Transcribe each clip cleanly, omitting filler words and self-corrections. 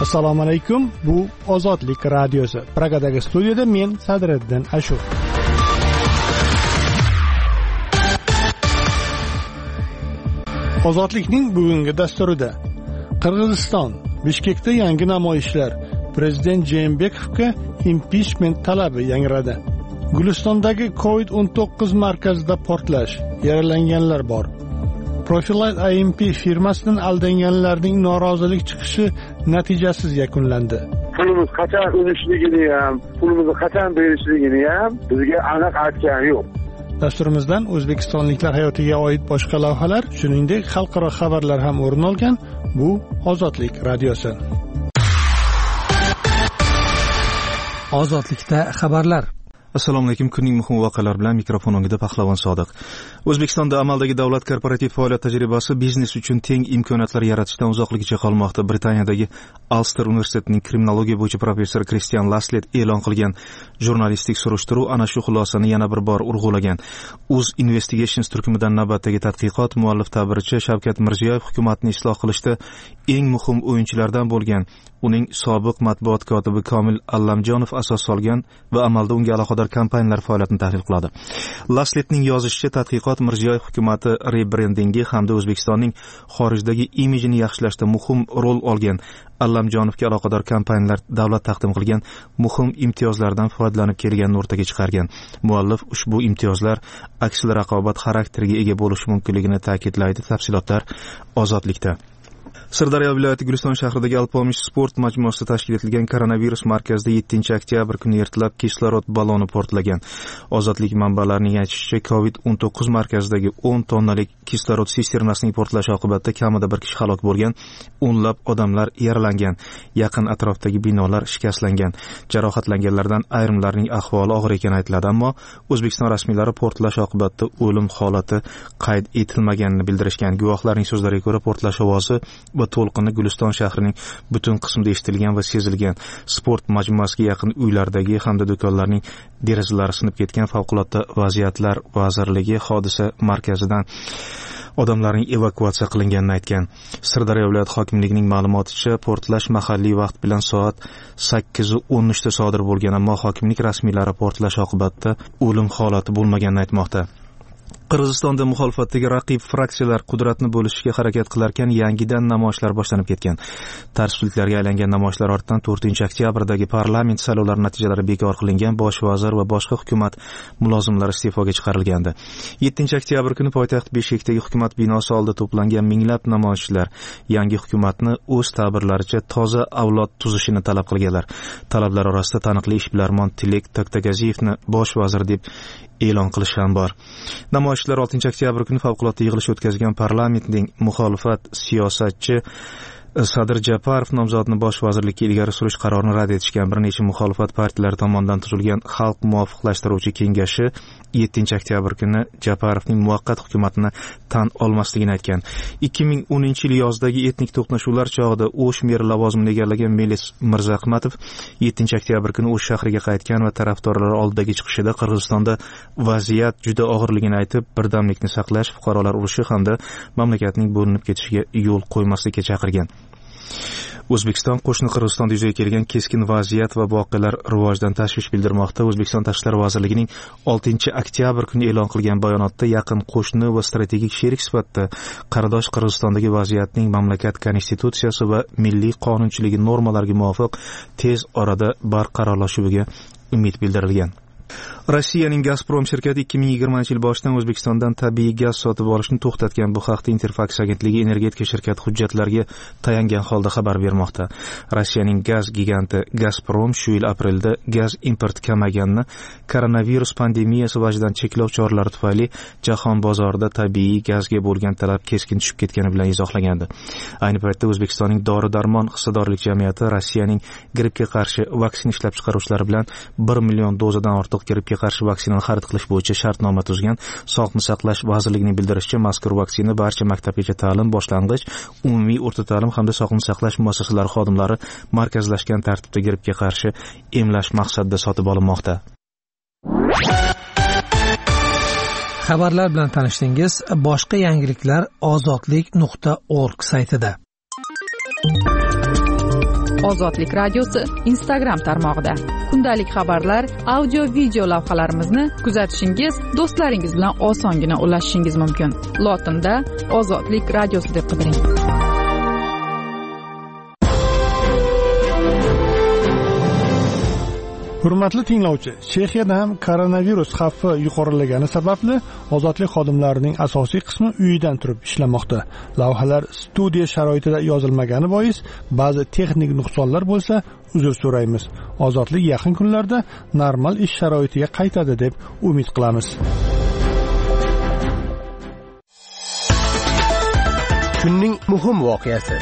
Assalomu alaykum. Bu Ozodlik radiosi. Pragadagi studiyada men Sadriddin Ashur. Ozodlikning bugungi dasturida Qirg'iziston, Bishkekda yangi namoyishlar, prezident Jeenbekovga impichment talabi yangradi. Gulistondagi COVID-19 markazida portlash, yaralanganlar bor. Profilite IMP firmasidan aldanganlarning norozilik chiqishi natijasiz yakunlandi. Pulimiz qachon o'lishligini ham, pulimizni qachon berishligini ham bizga aniq aytgani yo'q. Dasturimizdan o'zbekistonliklar hayotiga oid boshqa lavhalar, shuningdek xalqaro xabarlar ham o'rin olgan. Bu Ozodlik radiosi. Ozodlikda xabarlar. Assalomu alaykum. Kunning muhim voqealari bilan mikrofon o'ngida Pahlavon Sodiq. O'zbekistonda amaldagi davlat korporativ faoliyat tajribasi biznes uchun teng imkoniyatlar yaratishdan uzoqligicha qolmoqda. Britaniyadagi Ulster universitetining kriminologiya bo'yicha professori Kristian Laslet e'lon qilgan jurnalistik surishtiruv ana shu xulosani yana bir bor urg'ulagan. Uz Investigations turkumidan navbatdagi tadqiqot muallif ta'biricha Shavkat Mirziyoyev hukumatni isloh qilishda eng muhim o'yinchilardan bo'lgan, uning sobiq matbuot kotibi Komil Allamjonov asos solgan va amalda unga aloqador kompaniyalar faoliyatini tahlil qiladi. Lasletning yozishicha, tadqiqot Mirziyoyev hukumati rebrendingi hamda O'zbekistonning xorijdagi imijini yaxshilashda muhim rol olgan. Allamjonovga aloqador kompaniyalar davlat taqdim qilgan muhim imtiyozlardan foydalanib kelganini o'rtaga chiqargan. Muallif ushbu imtiyozlar aksli raqobat xarakteriga ega bo'lishi mumkinligini ta'kidlaydi. Tafsilotlar Ozodlikda. Sirdaryo viloyati Guliston shahridagi Alpomish sport majmuasida tashkil etilgan koronavirus markazida 7-oktyabr kuni ertalab kislorod balloni portlagan. Ozodlik manbalarining aytishicha, COVID-19 markazidagi 10 tonnalik kislorod sisternasining portlashi oqibatida kamida bir kishi halok bo'lgan, o'nlab odamlar yaralangan, yaqin atrofdagi binolar shikastlangan. Jarohatlanganlardan ayrimlarining ahvoli og'ir ekani aytiladi, ammo O'zbekiston rasmiylari portlash oqibatida o'lim holati qayd etilmaganini bildirishgan. Guvohlarning so'zlariga ko'ra, portlash ovozi va to'lqini Guliston shahrining butun qismida eshitilgan va sezilgan. Sport majmuasiga yaqin uylardagi hamda do'konlarning derazalari sinib ketgan. Favqulodda vaziyatlar vazirligi hodisa markazidan odamlarning evakuatsiya qilinganini aytgan. Sirdaryo viloyat hokimligining ma'lumoticha, portlash mahalliy vaqt bilan soat 8:13 da sodir bo'lgan, ammo hokimlik rasmiylari portlash oqibatida o'lim holati bo'lmaganini aytmoqda. Qirg'izistonda muxolifatdagi raqib fraksiyalar qudratni bo'lishga harakat qilarkan, yangidan namoyishlar boshlanib ketgan. Tartibsizliklarga aylangan namoyishlar ortidan 4-oktyabrdagi parlament saylovlari natijalari bekor qilingan, bosh vazir va boshqa hukumat mulozimlari iste'foga chiqarilgandi. 7-oktyabr kuni poytaxt Bishkekdagi hukumat binosi oldida to'plangan minglab namoyishchilar yangi hukumatni o'z ta'birlaricha toza avlod tuzishini talab qilganlar. Talablar orasida taniqli ishbilarmon Tilek To'xtagaziyevni bosh vazir deb e'lon qilish ham bor. Namoyishchilar 6-oktyabr kuni favqulodda yig'ilish o'tkazgan parlamentning muxolifat siyosatchi Sadir Japarov nomzodini bosh vazirlikka ilgari surish qarorini rad etishgan. Bir necha muxolifat partiyalari tomonidan tuzilgan Xalq muvofiqlashtiruvchi kengashi 7-oktyabr kuni Japarovning muvaqqat hukumatini tan olmasligini aytgan. 2010-yil yozdagi etnik to'qnashuvlar chog'ida O'sh meri lavozimini egallagan Melis Mirzahmatov 7-oktyabr kuni O'sh shahriga qaytgan va tarafdorlari oldidagi chiqishida Qirg'izistonda vaziyat juda og'irligini aytib, birdamlikni saqlash, fuqarolar urushi hamda mamlakatning bo'linib ketishiga yo'l qo'ymaslikka chaqirgan. O'zbekiston qo'shni Qirg'izistonda yuzaga kelgan keskin vaziyat va voqealar rivojidan tashvish bildirmoqda. O'zbekiston Tashqi ishlar vazirligining 6-oktyabr kuni e'lon qilgan bayonotda yaqin qo'shni va strategik sherik sifatida qardosh Qirg'izistondagi vaziyatning mamlakat konstitutsiyasi va milliy qonunchiligi normalariga muvofiq tez orada barqarorlashuviga umid bildirilgan. Rossiyaning Gazprom shirkati 2020-yil boshidan O'zbekistondan tabiiy gaz sotib olishni to'xtatgan. Bu haqda Interfax agentligi energetika shirkati hujjatlarga tayangan holda xabar bermoqda. Rossiyaning gaz giganti Gazprom shu yil aprelda gaz import kamaganini koronavirus pandemiyasi vajidan cheklov choralari tufayli jahon bozorida tabiiy gazga bo'lgan talab keskin tushib ketgani bilan izohlagandi. Ayni paytda O'zbekistonning dori-darmon hissadorlik jamiyati Rossiyaning grippga qarshi vaksina ishlab chiqaruvchilari bilan 1 million dozadan ortiq grippga qarshi vaksinani xarid qilish bo'yicha shartnoma tuzgan. Sog'liqni saqlash vazirligining bildirishicha, mazkur vaksina barcha maktabgacha ta'lim, boshlang'ich, umumiy o'rta ta'lim hamda sog'liqni saqlash muassasalari xodimlari markazlashgan tartibda grippga qarshi emlash maqsadida sotib olinmoqda. Xabarlar bilan tanishdingiz. Boshqa yangiliklar ozodlik.org saytida. Ozodlik radiosi Instagram tarmog'ida. Kundalik xabarlar, audio, video lavhalarimizni kuzatishingiz, do'stlaringiz bilan osongina ulashishingiz mumkin. Lotinda Ozodlik radiosi deb qidiring. Hurmatli tinglovchi, Chexiyada ham koronavirus xavfi yuqorilagani sababli ozodlik xodimlarining asosiy qismi uyidan turib ishlamoqda. Lavhalar studiya sharoitida yozilmagani bois ba'zi texnik nuqsonlar bo'lsa, uzr so'raymiz. Ozodlik yaqin kunlarda normal ish sharoitiga qaytadi deb umid qilamiz. Kunning muhim voqeasi.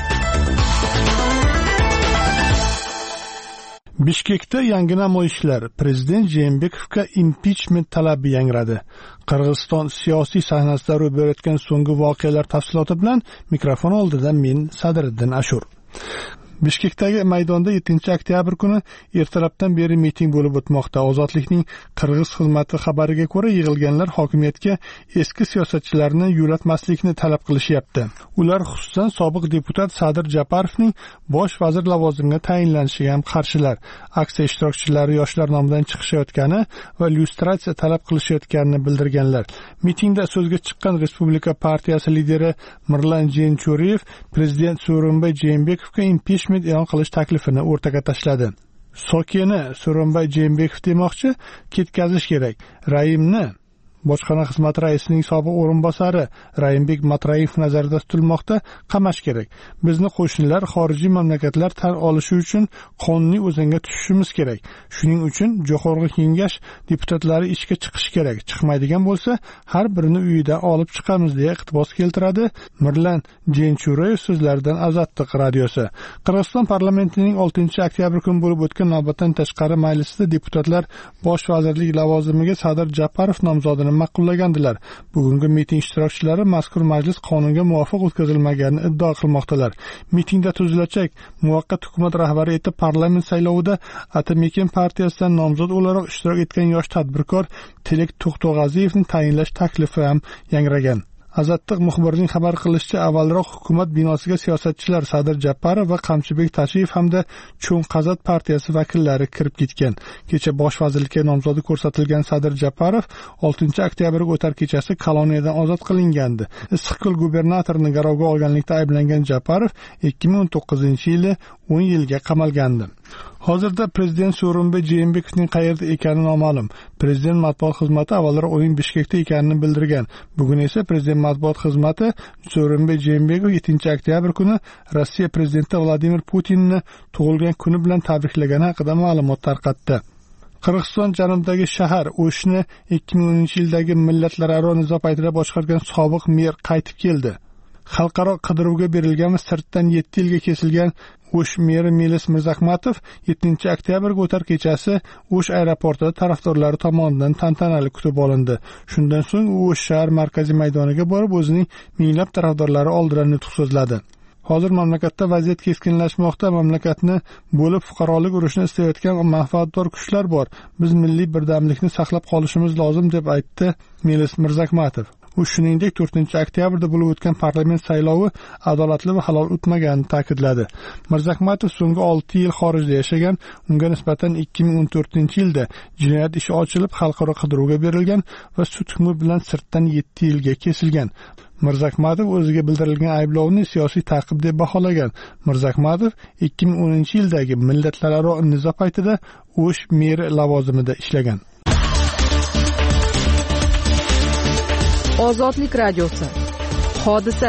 Bishkekda yangi namoyishlar, prezident Jeenbekovga impichment talabi yangradi. Qirg'iziston siyosiy sahnasida ro'y berayotgan so'nggi voqealar tafsiloti bilan mikrofon oldida men Sadriddin Ashur. Bishkekdagi maydonda 7-oktyabr kuni ertalabdan beri miting bo'lib o'tmoqda. Ozodlikning Qirg'iz xizmati xabariga ko'ra, yig'ilganlar hokimiyatga eski siyosatchilarni yo'latmaslikni talab qilishyapti. Ular xususan sobiq deputat Sadir Japarovning bosh vazir lavozimiga tayinlanishiga ham qarshilar. Aksiya ishtirokchilari yoshlar nomidan chiqishayotgani va lyustratsiya talab qilishayotganini bildirganlar. Mitingda so'zga chiqqan Respublika partiyasi lideri Mirlan Jenchuriyev prezident Sooronbay Jeenbekovga impichment e'lon qilish taklifini o'rtaga tashladi. Sokeni Sooronbay Jeenbekov demoqchi, ketkazish kerak. Raimni bojxona xizmati raisining sobiq o'rinbosari Raimbek Matrayev nazarda tutilmoqda, qamash kerak. Bizni qo'shnilar xorijiy mamlakatlar tan olishi uchun qonuniy o'zanga tushishimiz kerak. Shuning uchun Jo'qorg'i Kengash deputatlari ishga chiqishi kerak. Chiqmaydigan bo'lsa, har birini uyidan olib chiqamiz deya iqtibos keltiradi Mirlan Jenchuriyev so'zlaridan Azadlik radiosi. Qirg'iziston parlamentining 6-oktyabr kuni bo'lib o'tgan navbatdan tashqari majlisida deputatlar bosh vazirlik lavozimiga Sadir Japarov nomzodini ma'qullagandilar. Bugungi miting ishtirokchilari mazkur majlis qonunga muvofiq o'tkazilmaganini iddao qilmoqdalar. Mitingda tuzilajak muvaqqat hukumat rahbari etib parlament saylovida Atamekin partiyasidan nomzod o'laroq ishtirok etgan yosh tadbirkor Tilek To'xtog'aziyevni tayinlash taklifi ham yangragan. Azadlik muxbirining xabar qilishicha, avvalroq hukumat binosiga siyosatchilar Sadir Japarov va Qamchibek Tashiyev hamda Cho'nqazat partiyasi vakillari kirib ketgan. Kecha bosh vazirlikka nomzodi ko'rsatilgan Sadir Japarov 6-oktyabrga o'tar kechasi koloniyadan ozod qilingandi. Issiqko'l gubernatorini garovga olganlikda ayblangan Japarov 2019-yili 10 yilga qamalgandi. Hozirda prezident Sooronbay Jeenbekovning qayerda ekani noma'lum. Prezident matbuot xizmati avvalroq uning Bishkekda ekanini bildirgan. Bugun esa prezident matbuot xizmati Sooronbay Jeenbekov 7-oktyabr kuni Rossiya prezidenti Vladimir Putinni tug'ilgan kuni bilan tabriklagani haqida ma'lumot tarqatdi. Qirg'iziston janubidagi shahar O'shni 2010-yildagi millatlararo nizo paytida boshqargan sobiq mer qaytib keldi. Xalqaro qidiruvga berilgan va sirtdan 7 yilga kesilgan O'sh meri Melis Mirzahmatov 7-oktyabrga o'tar kechasi O'sh aeroportida tarafdorlari tomonidan tantanali kutib olindi. Shundan so'ng u O'sh shahar markaziy maydoniga borib o'zining minglab tarafdorlari oldida nutq so'zladi. Hozir mamlakatda vaziyat keskinlashmoqda. Mamlakatni bo'lib fuqarolik urushini istayotgan manfaatdor kuchlar bor. Biz milliy birdamlikni saqlab qolishimiz lozim deb aytdi Melis Mirzahmatov. U shuningdek 4-oktyabrda bo'lib o'tgan parlament saylovi adolatli va halol o'tmaganini ta'kidladi. Mirzahmatov so'nggi 6 yil xorijda yashagan, unga nisbatan 2014-yilda jinoyat ishi ochilib, xalqaro qidiruvga berilgan va sud hukmi bilan sirtdan 7 yilga kesilgan. Mirzahmatov o'ziga bildirilgan ayblovni siyosiy ta'qib deb baholagan. Mirzahmatov 2010-yildagi millatlararo nizo paytida O'sh meri lavozimida ishlagan. Ozodlik radiosi. Hodisa.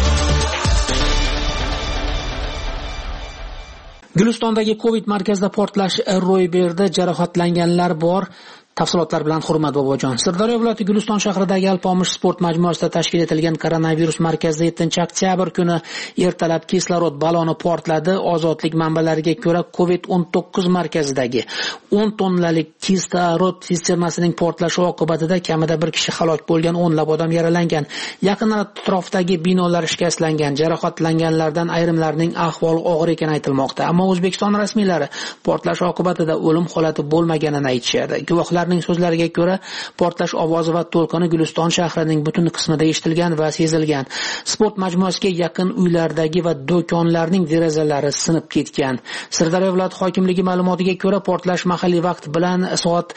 Gulistondagi Covid markazida portlash ro'y berdi. Jarohatlanganlar bor. Tafsilotlar bilan Hurmat Bobojon. Sirdaryo viloyati Guliston shahridagi Alpomish sport majmuasida tashkil etilgan koronavirus markazida 7-oktyabr kuni ertalab kislorod baloni portladi. Ozodlik manbalariga ko'ra, Covid-19 markazidagi 10 tonnalik kislorod sisternasining portlashi oqibatida kamida bir kishi halok bo'lgan, 10lab odam yaralangan. Yaqin atrofdagi binolar shikastlangan. Jarohatlanganlardan ayrimlarining ahvoli og'ir ekani aytilmoqda. Ammo O'zbekiston rasmiylari portlash oqibatida o'lim holati bo'lmaganini aytishadi. Guvohlar Ularning so'zlariga ko'ra, portlash ovozi va to'lqini Guliston shahrining butun qismida eshitilgan va sezilgan. Sport majmuasiga yaqin uylardagi va do'konlarning derazalari sinib ketgan. Sirdaryo viloyat hokimligi ma'lumotiga ko'ra, portlash mahalliy vaqt bilan soat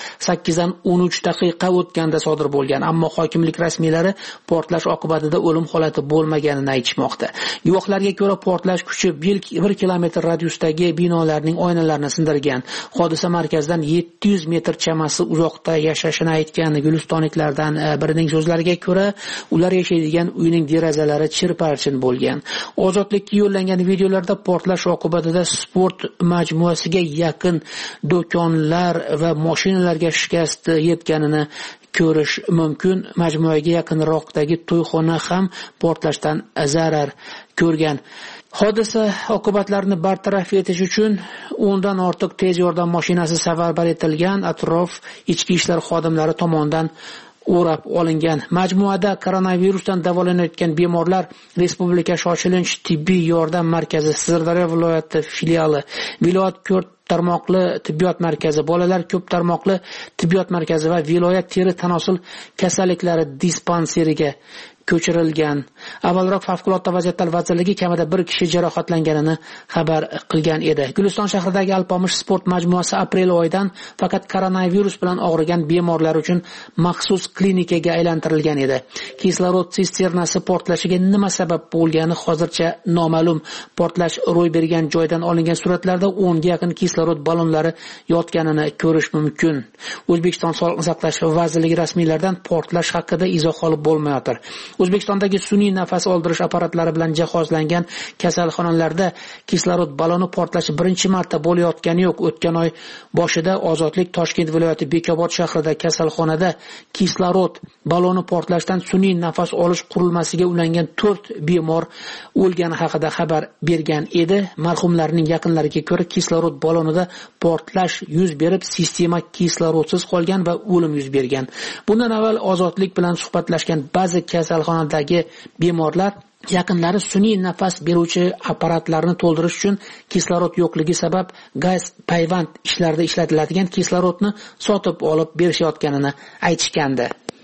8:13 daqiqa o'tganda sodir bo'lgan, ammo hokimlik rasmiylari portlash oqibatida o'lim holati bo'lmaganini aytishmoqda. Guvohlarga ko'ra, portlash kuchi 1 kilometr radiusdagi binolarning oynalarini sindirgan. Hodisa markazdan 700 metr chamasi uzoqda yashashini aytgan gulistonliklardan birining so'zlariga ko'ra, ular yashaydigan uyning derazalari chirparchin bo'lgan. Ozodlikka yo'llangan videolarda portlash oqibatida sport majmuasiga yaqin do'konlar va mashinalarga shikast yetganini ko'rish mumkin. Majmuaga yaqinroqdagi to'yxona ham portlashdan zarar ko'rgan. Hodisa oqibatlarini bartaraf etish uchun 10 dan ortiq tez yordam mashinasi safarbar etilgan. Atrof ichki ishlar xodimlari tomonidan o'rab olingan. Majmuada koronavirusdan davolanayotgan bemorlar Respublika shoshilinch tibbiy yordam markazi Sirdaryo viloyati filiali, viloyat tarmoqli tibbiyot markazi, bolalar ko'p tarmoqli tibbiyot markazi va viloyat teri tanosul kasalliklari dispanseriga ko'chirilgan. Avvalroq favqulodda vaziyatlar vazirligi kamida 1 kishi jarohatlanganini xabar qilgan edi. Guliston shahridagi Alpomish sport majmuasi aprel oyidan faqat koronavirus bilan og'rigan bemorlar uchun maxsus klinikaga aylantirilgan edi. Kislorod sisternasi portlashiga nima sabab bo'lgani hozircha noma'lum. Portlash ro'y bergan joydan olingan suratlarda 10 ga yaqin kislorod ballonlari yotganini ko'rish mumkin. O'zbekiston Sog'liqni saqlash vazirligi rasmiylaridan portlash haqida izoh olib bo'lmayotir. O'zbekistondagi sun'iy nafas oldirish apparatlari bilan jihozlangan kasalxonalarda kislorod balloni portlashi birinchi marta bo'layotgani yo'q. O'tgan oy boshida Ozodlik Toshkent viloyati Bekobod shahrida kasalxonada kislorod balloni portlashdan sun'iy nafas olish qurilmasiga ulangan 4 bemor o'lgani haqida xabar bergan edi. Marhumlarning yaqinlariga ko'ra, kislorod ballonida portlash yuz berib, sistema kislorodsiz qolgan va o'lim yuz bergan. Bundan avval Ozodlik bilan suhbatlashgan ba'zi kasalxonadagi bemorlar yaqinlari sun'iy nafas beruvchi apparatlarni to'ldirish uchun kislorod yo'qligi sabab gaz payvand ishlarida ishlatiladigan kislorodni sotib olib berishayotganini aytishgandi.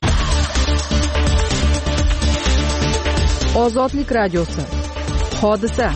Ozodlik radiosi. Hodisa.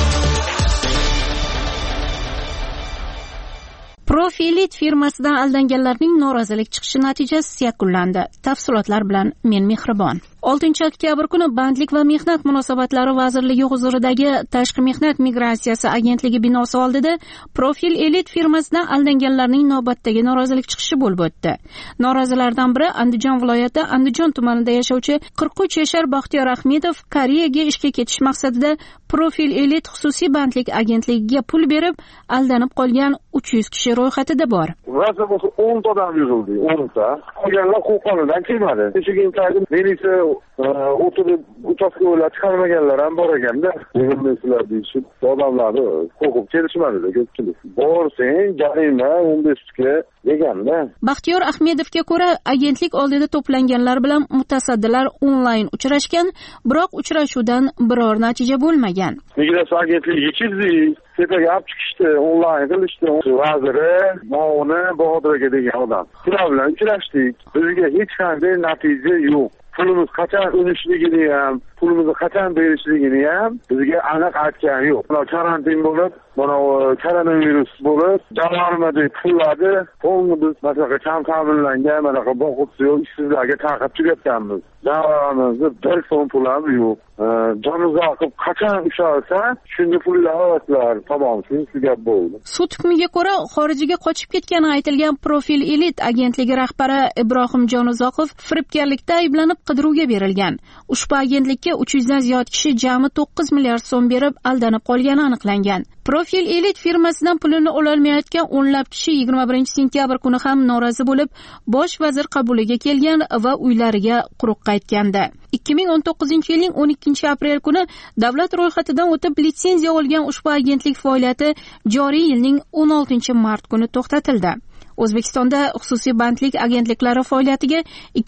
Profilit firmasidan aldanganlarning norozilik chiqishi natijasi yakunlandi. Tafsilotlar bilan men Mehribon. 6-oktyabr kuni Bandlik va mehnat munosabatlari vazirligi huzuridagi Tashqi mehnat migratsiyasi agentligi binosi oldida Profil Elit firmasidan aldanganlarning navbatdagi norozilik chiqishi bo'lib o'tdi. Norozilardan biri Andijon viloyati Andijon tumanida yashovchi 43 yashar Baxtiyor Ahmedov Koreyaga ishga ketish maqsadida Profil Elit xususiy bandlik agentligiga pul berib aldanib qolgan 300 kishi ro'yxatida bor. Vazir bo'lsa 10 ta odam yig'ildi, 10 ta. Qolganlar qo'qonidan kelmadi. Kechiginchalik militsiya o'tirib uchastkavolar chiqarmaganlar ham bor ekanda. Yig'ilmaysizlar deyishib, odamlarni qo'rqib kelishmadi-da ko'pchilik. Borsang, jarima 15 ga deganda. Baxtiyor Ahmedovga ko'ra, agentlik oldida to'planganlar bilan mutasaddilar onlayn uchrashgan, biroq uchrashuvdan biror natija bo'lmagan. Migratsiya agentligiga keldik. Tepaga olib chiqishdi, onlayn qilishdi. Vaziri, Mavni, Bahodir aka degan odam. Ular bilan uchrashdik. Bizga hech qanday natija yo'q. Pulimiz qachon o'lishligini ham, pulimizni qachon berishligini ham bizga aniq aytgan yo'q. Mana karantin bo'lib, mana koronavirus bo'lib, jamg'armadagi pullarni biz masalan kam ta'minlangan, mana boquvchi yo'q, ishsizlarga taqib tugatganmiz. Jamg'armamizda 1 so'm pul ham yo'q. Jonimizga qilib qachon ushalsa, shunga pullar olasizlar. Tamom, shunisi gap bo'ldi. Sud hukmiga ko'ra, xorijga qochib ketgani aytilgan Profil Elit agentligi rahbari Ibrohim Jonuzoqov firibgarlikda ayblanib qidiruvga berilgan. Ushbu agentlikka 300 dan ziyod kishi jami 9 milliard so'm berib aldanib qolgani aniqlangan. Profil Elit firmasidan pulini ololmayotgan o'nlab kishi 21-sentyabr kuni ham norozi bo'lib, bosh vazir qabuliga kelgan va uylariga quruq qaytgandi. 2019-yilning 12-aprel kuni davlat ro'yxatidan o'tib litsenziya olgan ushbu agentlik faoliyati joriy yilning 16-mart kuni to'xtatildi. O'zbekistonda xususiy bandlik agentliklari faoliyatiga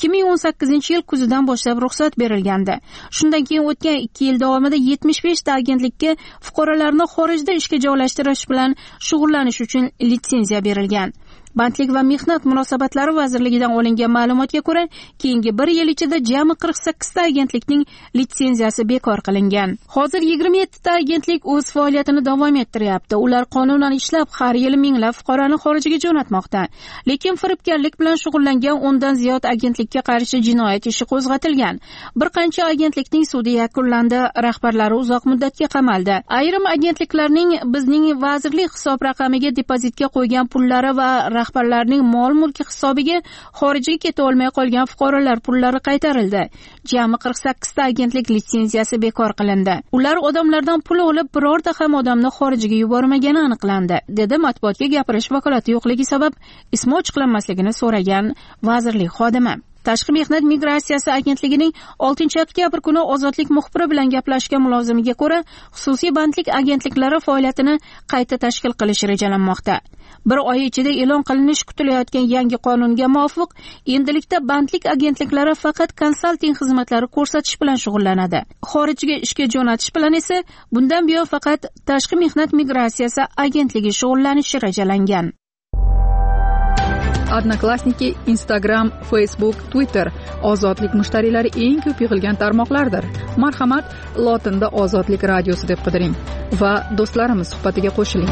2018-yil kuzidan boshlab ruxsat berilgandi. Shundan keyin o'tgan 2 yil davomida 75 ta agentlikka fuqarolarni xorijda ishga joylashtirish bilan shug'ullanish uchun litsenziya berilgan. Bandlik va mehnat munosabatlari vazirligidan olingan ma'lumotga ko'ra, keyingi 1 yil ichida jami 48 ta agentlikning litsenziyasi bekor qilingan. Hozir 27 ta agentlik o'z faoliyatini davom ettiryapti. Ular qonunan ishlab, har yili minglab fuqaroni xorijga jo'natmoqda. Lekin firibgarlik bilan shug'ullangan 10 dan ziyod agentlikka qarshi jinoyat ishi qo'zg'atilgan. Bir qancha agentlikning sudi yakunlandi, rahbarlari uzoq muddatga qamaldi. Ayrim agentliklarning bizning vazirlik hisob raqamiga depozitga qo'ygan pullari va rahbarlarning mol-mulki hisobiga xorijga keta olmay qolgan fuqarolar pullari qaytarildi. Jami 48 ta agentlik litsenziyasi bekor qilindi. Ular odamlardan pul olib, birorta ham odamni xorijga yubormagani aniqlandi, dedi matbuotga gapirish vakolati yo'qligi sabab ismi ochiqlanmasligini so'ragan vazirlik xodimi. Tashqi mehnat migratsiyasi agentligining 6-oktyabr kuni Ozodlik muxbiri bilan gaplashgan mulozimiga ko'ra, xususiy bandlik agentliklari faoliyatini qayta tashkil qilish rejalanmoqda. Bir oy ichida e'lon qilinishi kutilayotgan yangi qonunga muvofiq, endilikda bandlik agentliklari faqat konsalting xizmatlari ko'rsatish bilan shug'ullanadi. Xorijga ishga jo'natish bilan esa bundan buyon faqat tashqi mehnat migratsiyasi agentligi shug'ullanishi rejalangan. Odnoklassniki, Instagram, Facebook, Twitter ozodlik mushtariylari eng ko'p yig'ilgan tarmoqlardir. Marhamat, lotinda Ozodlik radiosi deb qidiring va do'stlarimiz suhbatiga qo'shiling.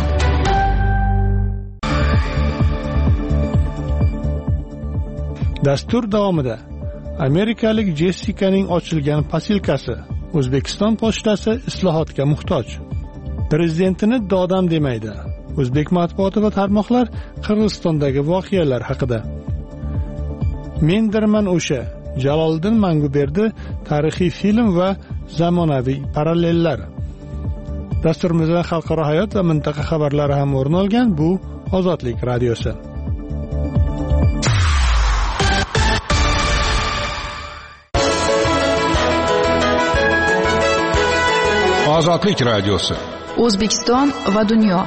Dastur davomida amerikalik Jessikaning ochilgan posilkasi, O'zbekiston pochtasi islohotga muhtoj. Prezidentini dodam demaydi. O'zbek matbuoti va tarmoqlar Qirg'izistondagi voqealar haqida. Mendirman o'sha Jaloliddin Manguberdi tarixiy film va zamonaviy parallellar. Dasturimizda xalqaro hayot va mintaqa xabarlari ham o'rin olgan. Bu Ozodlik radiosi. Ozodlik radiosi. O'zbekiston va dunyo.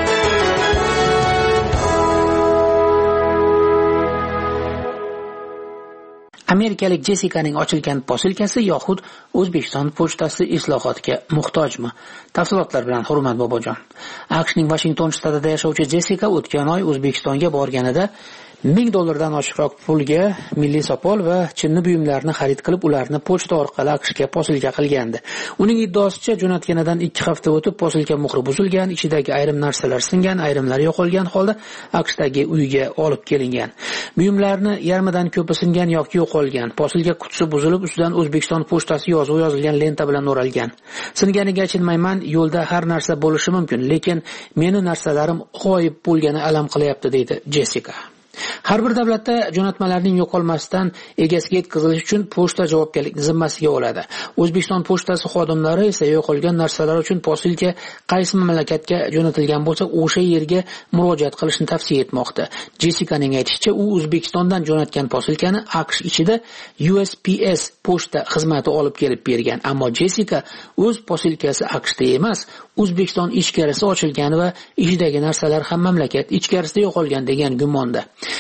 Amerikalik Jessikaning ochilgan posilkasi yoxud O'zbekiston pochtasi islohotga muhtojmi? Tafsilotlar bilan Hurmat Bobojon. AQShning Washington shtatida yashovchi Jessika o'tgan oy O'zbekistonga borganida $1000 oshiqroq pulga milliy sopol va chinni buyumlarni xarid qilib, ularni pochta orqali AQShga posilka qilgandi. Uning iddaosicha, jo'natganidan 2 hafta o'tib posilka muhri buzilgan, ichidagi ayrim narsalar singan, ayrimlari yo'qolgan holda AQShdagi uyga olib kelingan. Buyumlarni yarmidan ko'pi singan yoki yo'qolgan. Posilka qutisi buzilib, ustidan O'zbekiston pochtasi yozuvi yozilgan lenta bilan o'ralgan. Singaniga achinmayman, yo'lda har narsa bo'lishi mumkin, lekin meni narsalarim g'oyib bo'lgani alam qilyapti, deydi Jessika. Har bir davlatda jo'natmalarning yo'qolmasdan egasiga yetkazilishi uchun pochta javobgarlikni zimmasiga oladi. O'zbekiston pochtasi xodimlari esa yo'qolgan narsalar uchun posilka qaysi mamlakatga jo'natilgan bo'lsa, o'sha yerga murojaat qilishni tavsiya etmoqda. Jessikaning aytishicha, u O'zbekistondan jo'natgan posilkani AQSh ichida USPS pochta xizmati olib kelib bergan. Ammo Jessika o'z posilkasi AQShda emas, O'zbekiston ichkarisi ochilgan va ichidagi narsalar ham mamlakat ichkarisida yo'qolgan degan gumonda.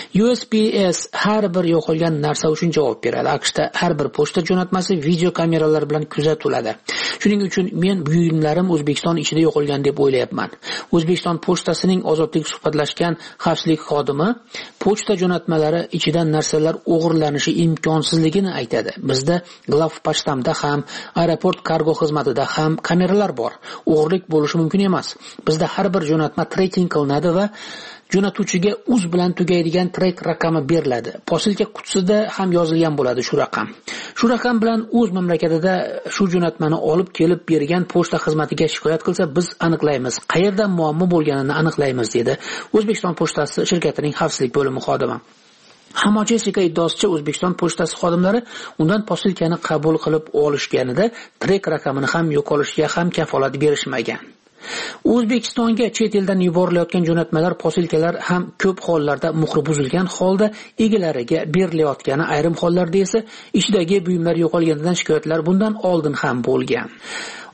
USPS har bir yo'qolgan narsa uchun javob beradi. AQShda har bir pochta jo'natmasi video kameralar bilan kuzatiladi. Shuning uchun men buyumlarim O'zbekiston ichida yo'qolgan deb o'ylayapman. O'zbekiston pochtasining ozodlik suhbatlashgan xavfsizlik xodimi pochta jo'natmalari ichidan narsalar o'g'irlanishi imkonsizligini aytadi. Bizda Glawpochtamda ham, aeroport kargo xizmatida ham kameralar bor. O'g'irlik bo'lishi mumkin emas. Bizda har bir jo'natma tracking qilinadi va jo'natuvchiga uz bilan tugaydigan trek raqami beriladi. Posilka qutisida ham yozilgan bo'ladi shu raqam. Shu raqam bilan o'z mamlakatida shu jo'natmani olib kelib bergan pochta xizmatiga shikoyat qilsa, biz aniqlaymiz, qayerda muammo bo'lganini aniqlaymiz, dedi O'zbekiston pochtasi shirkatining xavfsizlik bo'limi xodimi. Ammo Jessika iddaosicha, O'zbekiston pochtasi xodimlari undan posilkani qabul qilib olishganida trek raqamini ham yo'qolishiga ham kafolat berishmagan. O'zbekistonga chet eldan yuborilayotgan jo'natmalar, posilkalar ham ko'p hollarda muhri buzilgan holda egalariga berilayotgani, ayrim hollarda esa ichidagi buyumlar yo'qolganidan shikoyatlar bundan oldin ham bo'lgan.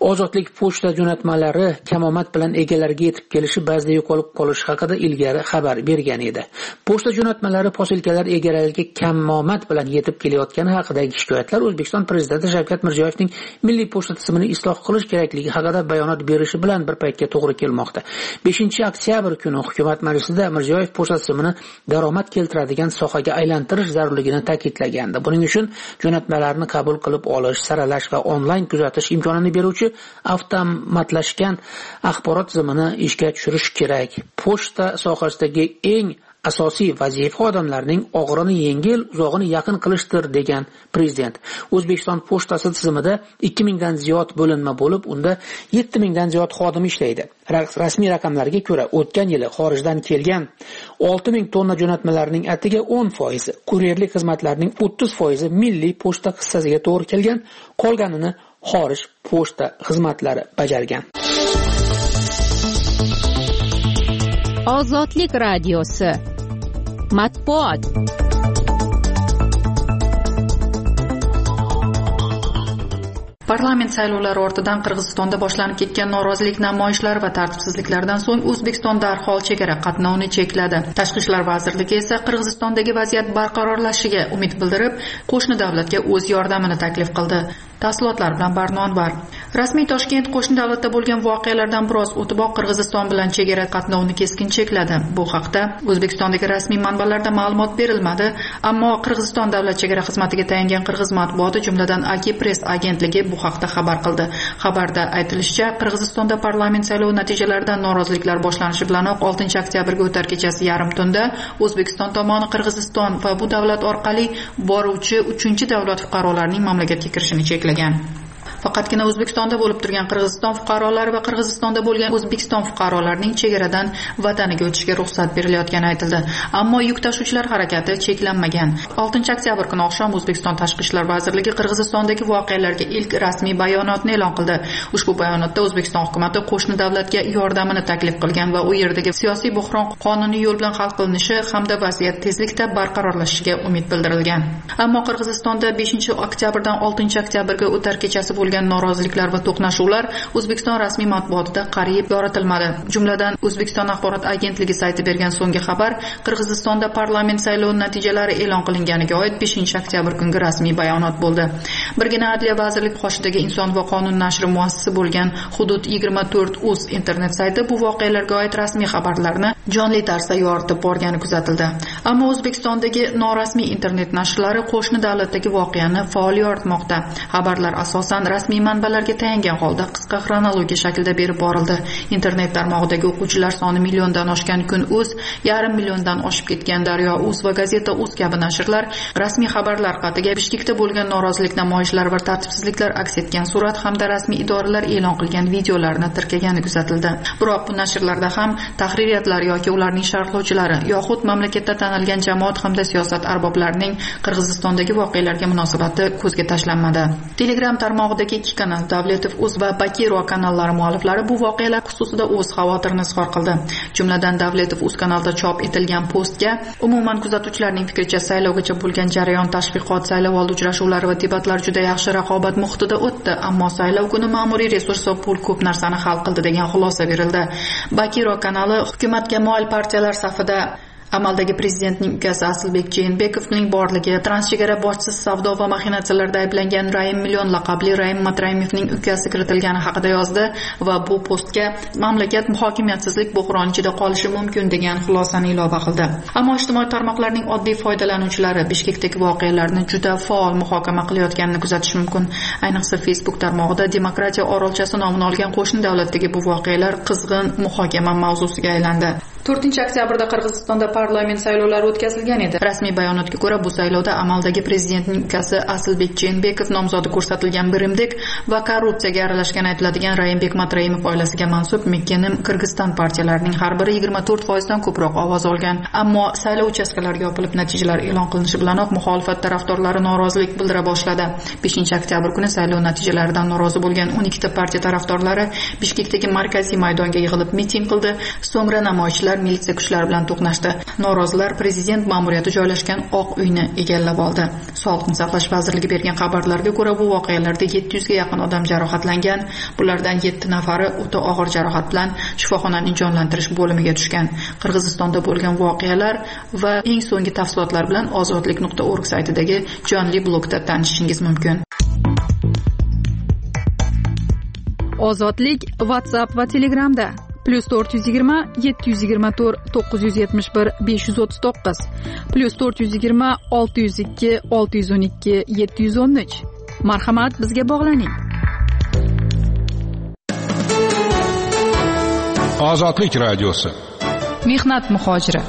Ozodlik pochta jo'natmalari kamomad bilan egalariga yetib kelishi ba'zida yo'qolib qolishi haqida ilgari xabar bergan edi. Pochta jo'natmalari posilkalar egalariga kamomad bilan yetib kelayotgani haqidagi shikoyatlar O'zbekiston Prezidenti Shavkat Mirziyoyevning milliy pochta tizimini isloh qilish kerakligi haqida bayonot berishi bilan bir paytga to'g'ri kelmoqda. 5-oktyabr kuni hukumat majlisida Mirziyoyev pochta tizimini daromad keltiradigan sohaga aylantirish zarurligini ta'kidlagandi. Buning uchun jo'natmalarni qabul qilib olish, saralash va onlayn kuzatish imkonini beruvchi avtomatlashgan axborot tizimini ishga tushirish kerak. Pochta sohasidagi eng asosiy vazifa odamlarning og'irini yengil, uzog'ini yaqin qilishdir degan prezident. O'zbekiston pochtasi tizimida 2000 dan ziyod bo'linma bo'lib, unda 7000 dan ziyod xodim ishlaydi. Rasmiy raqamlarga ko'ra, o'tgan yili xorijdan kelgan 6000 tonna jo'natmalarning atiga 10%, kuryerlik xizmatlarning 30% milliy pochta hissasiga to'g'ri kelgan, qolganini xorij pochta xizmatlari bajargan. Ozodlik radiosi matbuot. Parlament saylovlari ortidan Qirg'izistonda boshlanib ketgan norozilik namoyishlari va tartibsizliklardan so'ng O'zbekiston darhol chegara qatnovini chekladi. Tashqi ishlar vazirligi esa Qirg'izistondagi vaziyat barqarorlashishiga umid bildirib, qo'shni davlatga o'z yordamini taklif qildi. Tafsilotlar bilan Barnonvar. Rasmiy Toshkent qo'shni davlatda bo'lgan voqealardan biroz o'tiboq Qirg'iziston bilan chegara qatnovini keskin chekladi. Bu haqda O'zbekistondagi rasmiy manbalarda ma'lumot berilmadi, ammo Qirg'iziston davlat chegara xizmatiga tayangan qirg'iz matbuoti, jumladan Aki-Press agentligi bu haqda xabar qildi. Xabarda aytilishicha, Qirg'izistonda parlament saylovi natijalaridan noroziliklar boshlanishi bilanoq 6-oktyabrga o'tar kechasi yarim tunda O'zbekiston tomoni Qirg'iziston va bu davlat orqali boruvchi 3-davlat fuqarolarining mamlakatga kirishini cheklagan. Faqatgina O'zbekistonda bo'lib turgan Qirg'iziston fuqarolari va Qirg'izistonda bo'lgan O'zbekiston fuqarolarining chegaradan vataniga o'tishga ruxsat berilayotgani aytildi. Ammo yuk tashuvchilar harakati cheklanmagan. 6-oktyabr kuni oqshom O'zbekiston Tashqi ishlar vazirligi Qirg'izistondagi voqealarga ilk rasmiy bayonotni e'lon qildi. Ushbu bayonotda O'zbekiston hukumatı qo'shni davlatga yordamini taklif qilgan va u yerdagi siyosiy buhron qonuniy yo'l bilan hal qilinishi hamda vaziyat tezlikda barqarorlashishiga umid bildirilgan. Ammo Qirg'izistonda 5-oktyabrdan 6-oktyabrga o'tar kechasi bo'lgan noroziliklar va to'qnashuvlar O'zbekiston rasmiy matbuotida qariyb yoritilmadi. Jumladan O'zbekiston axborot agentligi sayti bergan so'nggi xabar Qirg'izistonda parlament saylovi natijalari e'lon qilinganiga oid 5-oktyabr kungi rasmiy bayonot bo'ldi. Birgina Adliya vazirligi qoshidagi Inson va qonun nashri muassisi bo'lgan Hudud 24uz internet sayti bu voqealarga oid rasmiy xabarlarni jonli tarzda yoritib borgani kuzatildi. Ammo O'zbekistondagi norasmiy internet nashrlari qo'shni davlatdagi voqeani faol yoritmoqda. Xabarlar asosan rasmiy manbalarga tayangan holda qisqa xronologiya shaklda berib borildi. Internet tarmog'idagi o'quvchilar soni milliondan oshgan Kun.uz, yarim milliondan oshib ketgan Daryo.uz va Gazeta.uz kabi nashrlar rasmiy xabarlar xatiga Bishkekda bo'lgan norozilik namoyishlari va tartibsizliklar aks etgan surat hamda rasmiy idoralar e'lon qilgan videolarni tirkagani kuzatildi. Biroq bu nashrlarda ham tahririyatlar yoki ularning sharhlovchilari yoxud mamlakatda tanilgan jamoat hamda siyosat arboblarining Qirg'izistondagi voqealarga munosabati ko'zga tashlanmadi. Telegram tarmog'idagi 2 kanal Davletov.uz va Bakiro kanallari mualliflari bu voqealar xususida o'z xavotirini izhor qildi. Jumladan Davletov.uz kanalida chop etilgan postga umuman kuzatuvchilarning fikricha saylovgacha bo'lgan jarayon, tashviqot, saylovoldi uchrashuvlari va debatlar juda yaxshi raqobat muhitida o'tdi, ammo saylov kuni ma'muriy resurs va pul ko'p narsani hal qildi degan xulosa berildi. Bakiro kanali hukumatga moyil partiyalar safida amaldagi prezidentning ukasi Aslbek Jeenbekovning borligi, transchegara boshsiz savdo va maxinatsiyalarda ayblangan Raim Million laqabli Raim Matraimovning ukasi kiritilgani haqida yozdi va bu postga mamlakat muhokamatsizlik buhroni ichida qolishi mumkin degan xulosani ilova qildi. Ammo ijtimoiy tarmoqlarning oddiy foydalanuvchilari Bishkekdagi voqealarni juda faol muhokama qilayotganini kuzatish mumkin. Ayniqsa Facebook tarmog'ida Demokratiya orolchasi nomini olgan qo'shni davlatdagi bu voqealar qizg'in muhokama mavzusiga aylandi. 4-oktyabrda Qirg'izistonda parlament saylovlari o'tkazilgan edi. Rasmiy bayonotga ko'ra, bu saylovda amaldagi prezidentning ukasi Aslbek Jeenbekov nomzodi ko'rsatilgan birimdek va korrupsiyaga aralashgan aytiladigan Raimbek Matraimov oilasiga mansub Mekkenim Qirg'iziston partiyalarining har biri 24% dan ko'proq ovoz olgan. Ammo saylov uchastkalariga yopilib natijalar e'lon qilinishi bilanoq muxolifat tarafdorlari norozilik bildira boshladi. 5-oktyabr kuni saylov natijalaridan norozi bo'lgan 12 ta partiya tarafdorlari Bishkekdagi markaziy maydonga yig'ilib miting qildi. So'ngra namoyishlar namoyishchilar militsiya kuchlari bilan to'qnashdi. Norozilar prezident ma'muriyati joylashgan Oq uyni egallab oldi. Sog'liqni saqlash vazirligi bergan xabarlarga ko'ra, bu voqealarda 700 ga yaqin odam jarohatlangan. Bulardan 7 nafari o'ta og'ir jarohat bilan shifoxonaning jonlantirish bo'limiga tushgan. Qirg'izistonda bo'lgan voqealar va eng so'nggi tafsilotlar bilan ozodlik.org saytidagi jonli blogda tanishishingiz mumkin. Ozodlik WhatsApp va Telegramda +420 724 971 539 +420 602 612 713. Marhamat, bizga bog'laning. Ozodlik radiosi. Mehnat muhojiri.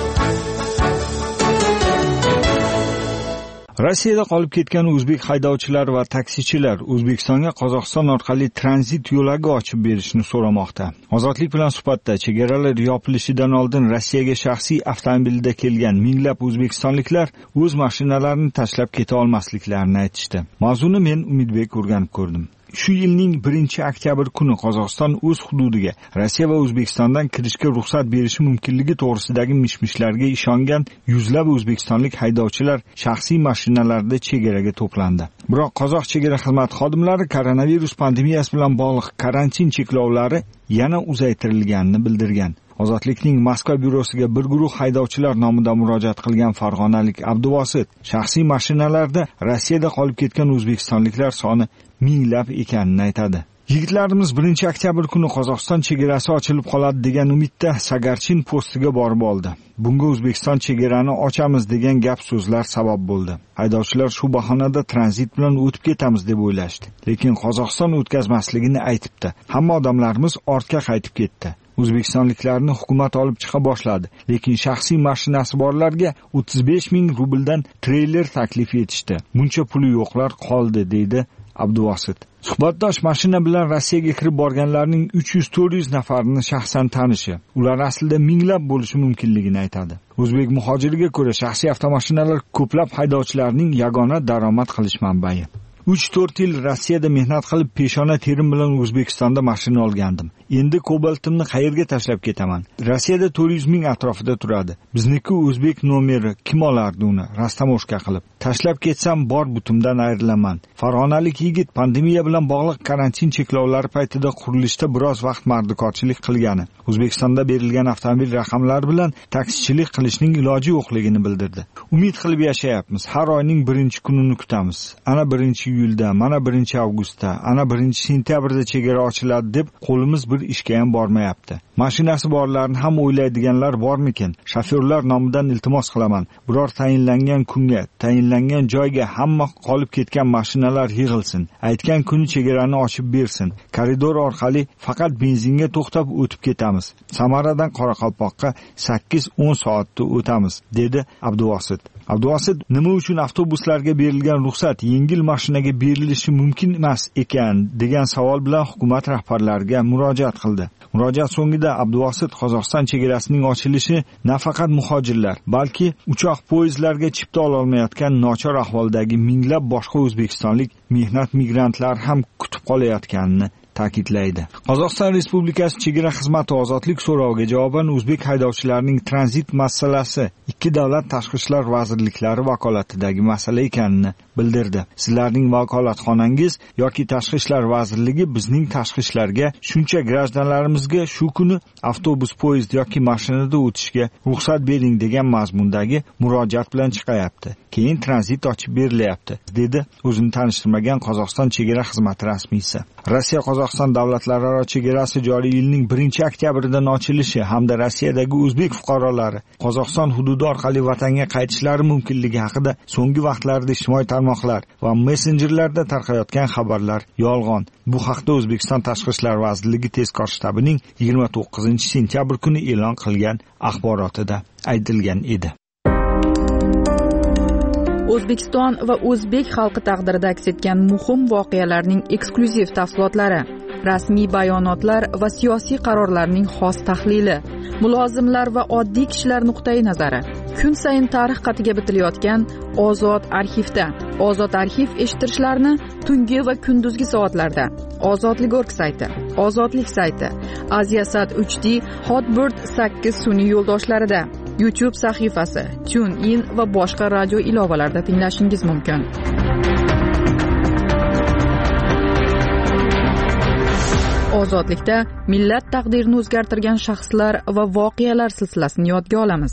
Rossiyada qolib ketgan o'zbek haydovchilar va taksichilar O'zbekistonga Qozog'iston orqali tranzit yo'lagi ochib berishni so'ramoqda. Ozodlik bilan suhbatda chegaralar yopilishidan oldin Rossiyaga shaxsiy avtomobilda kelgan minglab o'zbekistonliklar o'z mashinalarini tashlab keta olmasliklarini aytishdi. Mavzuni men Umidbek o'rganib ko'rdim. Shu yilning 1-oktyabr kuni Qozog'iston o'z hududiga Rossiya va O'zbekistondan kirishga ruxsat berishi mumkinligi to'g'risidagi mishmishlarga ishongan yuzlab o'zbekistonlik haydovchilar shaxsiy mashinalarida chegaraga to'plandi. Biroq qozoq chegara xizmati xodimlari koronavirus pandemiyasi bilan bog'liq karantin cheklovlari yana uzaytirilganini bildirgan. Ozodlikning Moskva byurosiga bir guruh haydovchilar nomidan murojaat qilgan farg'onalik Abduvosit shaxsiy mashinalarda Rossiyada qolib ketgan o'zbekistonliklar soni minglab ekanini aytadi. Yigitlarimiz 1-oktyabr kuni Qozog'iston chegarasi ochilib qoladi degan umidda Sagarchin postiga borib oldi. Bunga O'zbekiston chegarani ochamiz degan gap so'zlar sabab bo'ldi. Haydovchilar shu bahonada tranzit bilan o'tib ketamiz deb o'ylashdi. Lekin Qozog'iston o'tkazmasligini aytibdi. Hamma odamlarimiz ortga qaytib ketdi. O'zbekistonliklarni hukumat olib chiqa boshladi, lekin shaxsiy mashinasi borlarga 35 ming rubldan treyler taklif etishdi. Buncha puli yo'qlar qoldi, deydi Abduvosit. Suhbatdosh mashina bilan Rossiyaga kirib borganlarning 300-400 nafarini shaxsan tanishi. Ular aslida minglab bo'lishi mumkinligini aytadi. O'zbek muhojiriga ko'ra shaxsiy avtomashinalar ko'plab haydovchilarning yagona daromad qilish manbai. 3-4 yil Rossiyada mehnat qilib peshona terim bilan O'zbekistonda mashina olgandim. Endi Cobalt'imni qayerga tashlab ketaman? Rossiyada 400 ming atrofida turadi. Bizniki o'zbek nomeri, kim olardi uni rastamoshka qilib? Tashlab ketsam bor butumdan ayrilaman. Farg'onalik yigit pandemiya bilan bog'liq karantin cheklovlari paytida qurilishda biroz vaqt mardikorchilik qilgani, O'zbekistonda berilgan avtomobil raqamlari bilan taksichilik qilishning iloji yo'qligini bildirdi. Umid qilib yashayapmiz. Har oyning 1-kunini kutamiz. Ana 1-iyulda, mana 1-avgustda, ana 1-sentyabrda chegara ochiladi deb qo'limiz bir ishga ham bormayapti. Mashinasi borlarni ham o'ylaydiganlar bormikin? Shofyorlar nomidan iltimos qilaman. Biror tayinlangan kunga, tayinlangan joyga hamma qolib ketgan mashinalar yig'ilsin. Aytgan kuni chegarani ochib bersin. Koridor orqali faqat benzinga to'xtab o'tib ketamiz. Samaradan Qoraqalpoqqa 8-10 soatda o'tamiz, dedi Abduvosit. Abduvosit nima uchun avtobuslarga berilgan ruxsat yengil mashinaga berilishi mumkin emas ekan degan savol bilan hukumat rahbarlariga murojaat qildi. Murojaat so'ngida Abduvosit Qozog'iston chegarasining ochilishi nafaqat muhojirlar, balki uchoq poyezdlarga chipta ola olmayotgan nochor ahvoldagi minglab boshqa o'zbekistonlik mehnat migrantlar ham kutib qolayotganini ta'kidlaydi. Qozog'iston Respublikasi chegara xizmati ozodlik so'roviga javoban o'zbek haydovchilarining tranzit masalasi ikki davlat tashqi ishlar vazirliklari vakolatidagi masala ekanini bildirdi. Sizlarning vakolatxonangiz yoki tashqi ishlar vazirligi bizning tashqi ishlarga shuncha grajdanlarimizga shu kuni avtobus, poyezd yoki mashinada o'tishga ruxsat bering degan mazmundagi murojaat bilan chiqayapti. Keyin tranzit ochib berilyapti, dedi o'zini tanishtirmagan Qozog'iston chegara xizmati rasmiysi. Rossiya Qozog'iston davlatlararo chegarasi joriy yilning 1-oktyabridan ochilishi hamda Rossiyadagi o'zbek fuqarolari Qozog'iston hududi orqali vatanga qaytishlari mumkinligi haqida so'nggi vaqtlarda ijtimoiy tarmoqlar va messenjerlarda tarqayotgan xabarlar yolg'on. Bu haqda O'zbekiston Tashqi ishlar vazirligi tezkor shtabining 29-sentyabr kuni e'lon qilgan axborotida aytilgan edi. O'zbekiston va o'zbek xalqi taqdirida aks etgan muhim voqealarning eksklyuziv tafsilotlari, rasmiy bayonotlar va siyosiy qarorlarning xos tahlili, mulozimlar va oddiy kishilar nuqtai nazari. Kun sayin tarix qatiga bitilayotgan Ozod arxivda. Ozod arxiv eshittirishlarni tungi va kunduzgi soatlarda Ozodlik.org sayti, Ozodlik sayti, Aziasat HD, Hotbird 8 sun'iy yo'ldoshlarida, YouTube sahifasi, TuneIn va boshqa radio ilovalarida tinglashingiz mumkin. Ozodlikda millat taqdirini o'zgartirgan shaxslar va voqealar silsilasini yodga olamiz.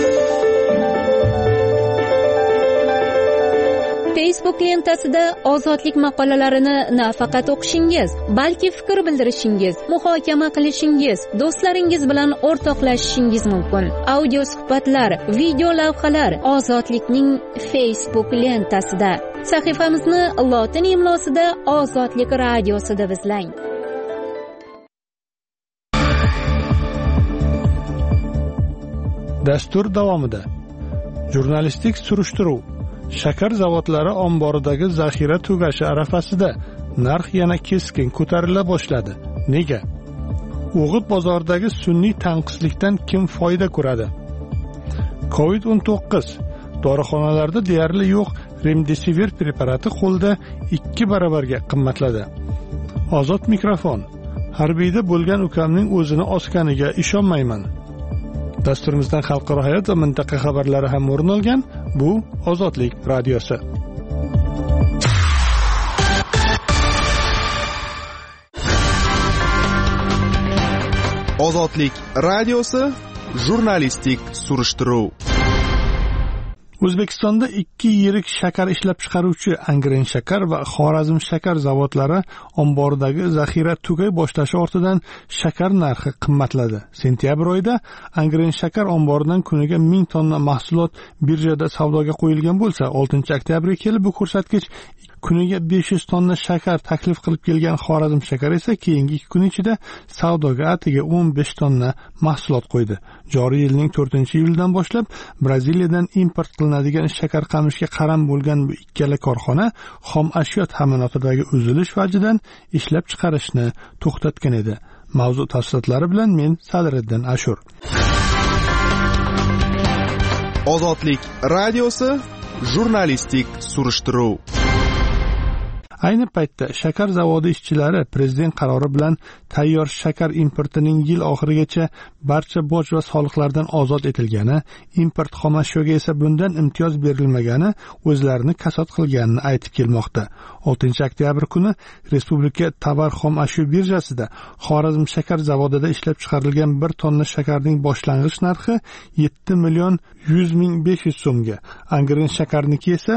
Facebook lentasida ozodlik maqolalarini nafaqat o'qishingiz, balki fikr bildirishingiz, muhokama qilishingiz, do'stlaringiz bilan o'rtoqlashishingiz mumkin. Audio suhbatlar, video lavhalar Ozodlikning Facebook lentasida. Sahifamizni lotin imlosida Ozodlik radiosi deb izlang. Dastur davomida jurnalistik surishtiruv. Shakar zavodlari omboridagi zaxira tugashi arafasida narx yana keskin ko'tarila boshladi. Nega? O'g'it bozoridagi sun'iy tanqislikdan kim foyda ko'radi? COVID-19 dorixonalarda deyarli yo'q Remdesivir preparati qo'lda 2 barobarga qimmatladi. Ozod mikrofon. Harbiyda bo'lgan ukamning o'zini osganiga ishonmayman. Dasturimizdan xalqaro hayot va mintaqa xabarlari ham o'rin olgan. Bu Ozodlik radiosi. Ozodlik radiosi jurnalistik surishtiruv. O'zbekistonda 2 yirik shakar ishlab chiqaruvchi Angren shakar va Xorazm shakar zavodlari omboridagi zaxira tugay boshlashi ortidan shakar narxi qimmatladi. Sentyabr oyida Angren shakar omboridan kuniga 1000 tonna mahsulot birjada savdoga qo'yilgan bo'lsa, 6-oktyabrga kelib bu ko'rsatkich kuniga 500 tonna shakar taklif qilib kelgan Xorazm shakar esa keyingi 2 kun ichida savdoga atiga 15 tonna mahsulot qo'ydi. Joriy yilning 4-iyuldan boshlab Braziliyadan import qilinadigan shakar qamishga qaram bo'lgan bu ikkala korxona xom ashyo ta'minotidagi uzilish vajidan ishlab chiqarishni to'xtatgan edi. Mavzu tafsilotlari bilan men Sadriddin Ashur. Ozodlik radiosi jurnalistik surishtiruv. Ayni paytda shakar zavodi ishchilari prezident qarori bilan tayyor shakar importining yil oxirigacha barcha boj va soliqlardan ozod etilgani, import xomashyoga esa bundan imtiyoz berilmagani o'zlarini kasod qilganini aytib kelmoqda. 6-oktyabr kuni Respublika tovar xomashyo birjasida Xorazm shakar zavodida ishlab chiqarilgan 1 tonna shakarning boshlang'ich narxi 7.100.500 so'mga, Angren shakarniki esa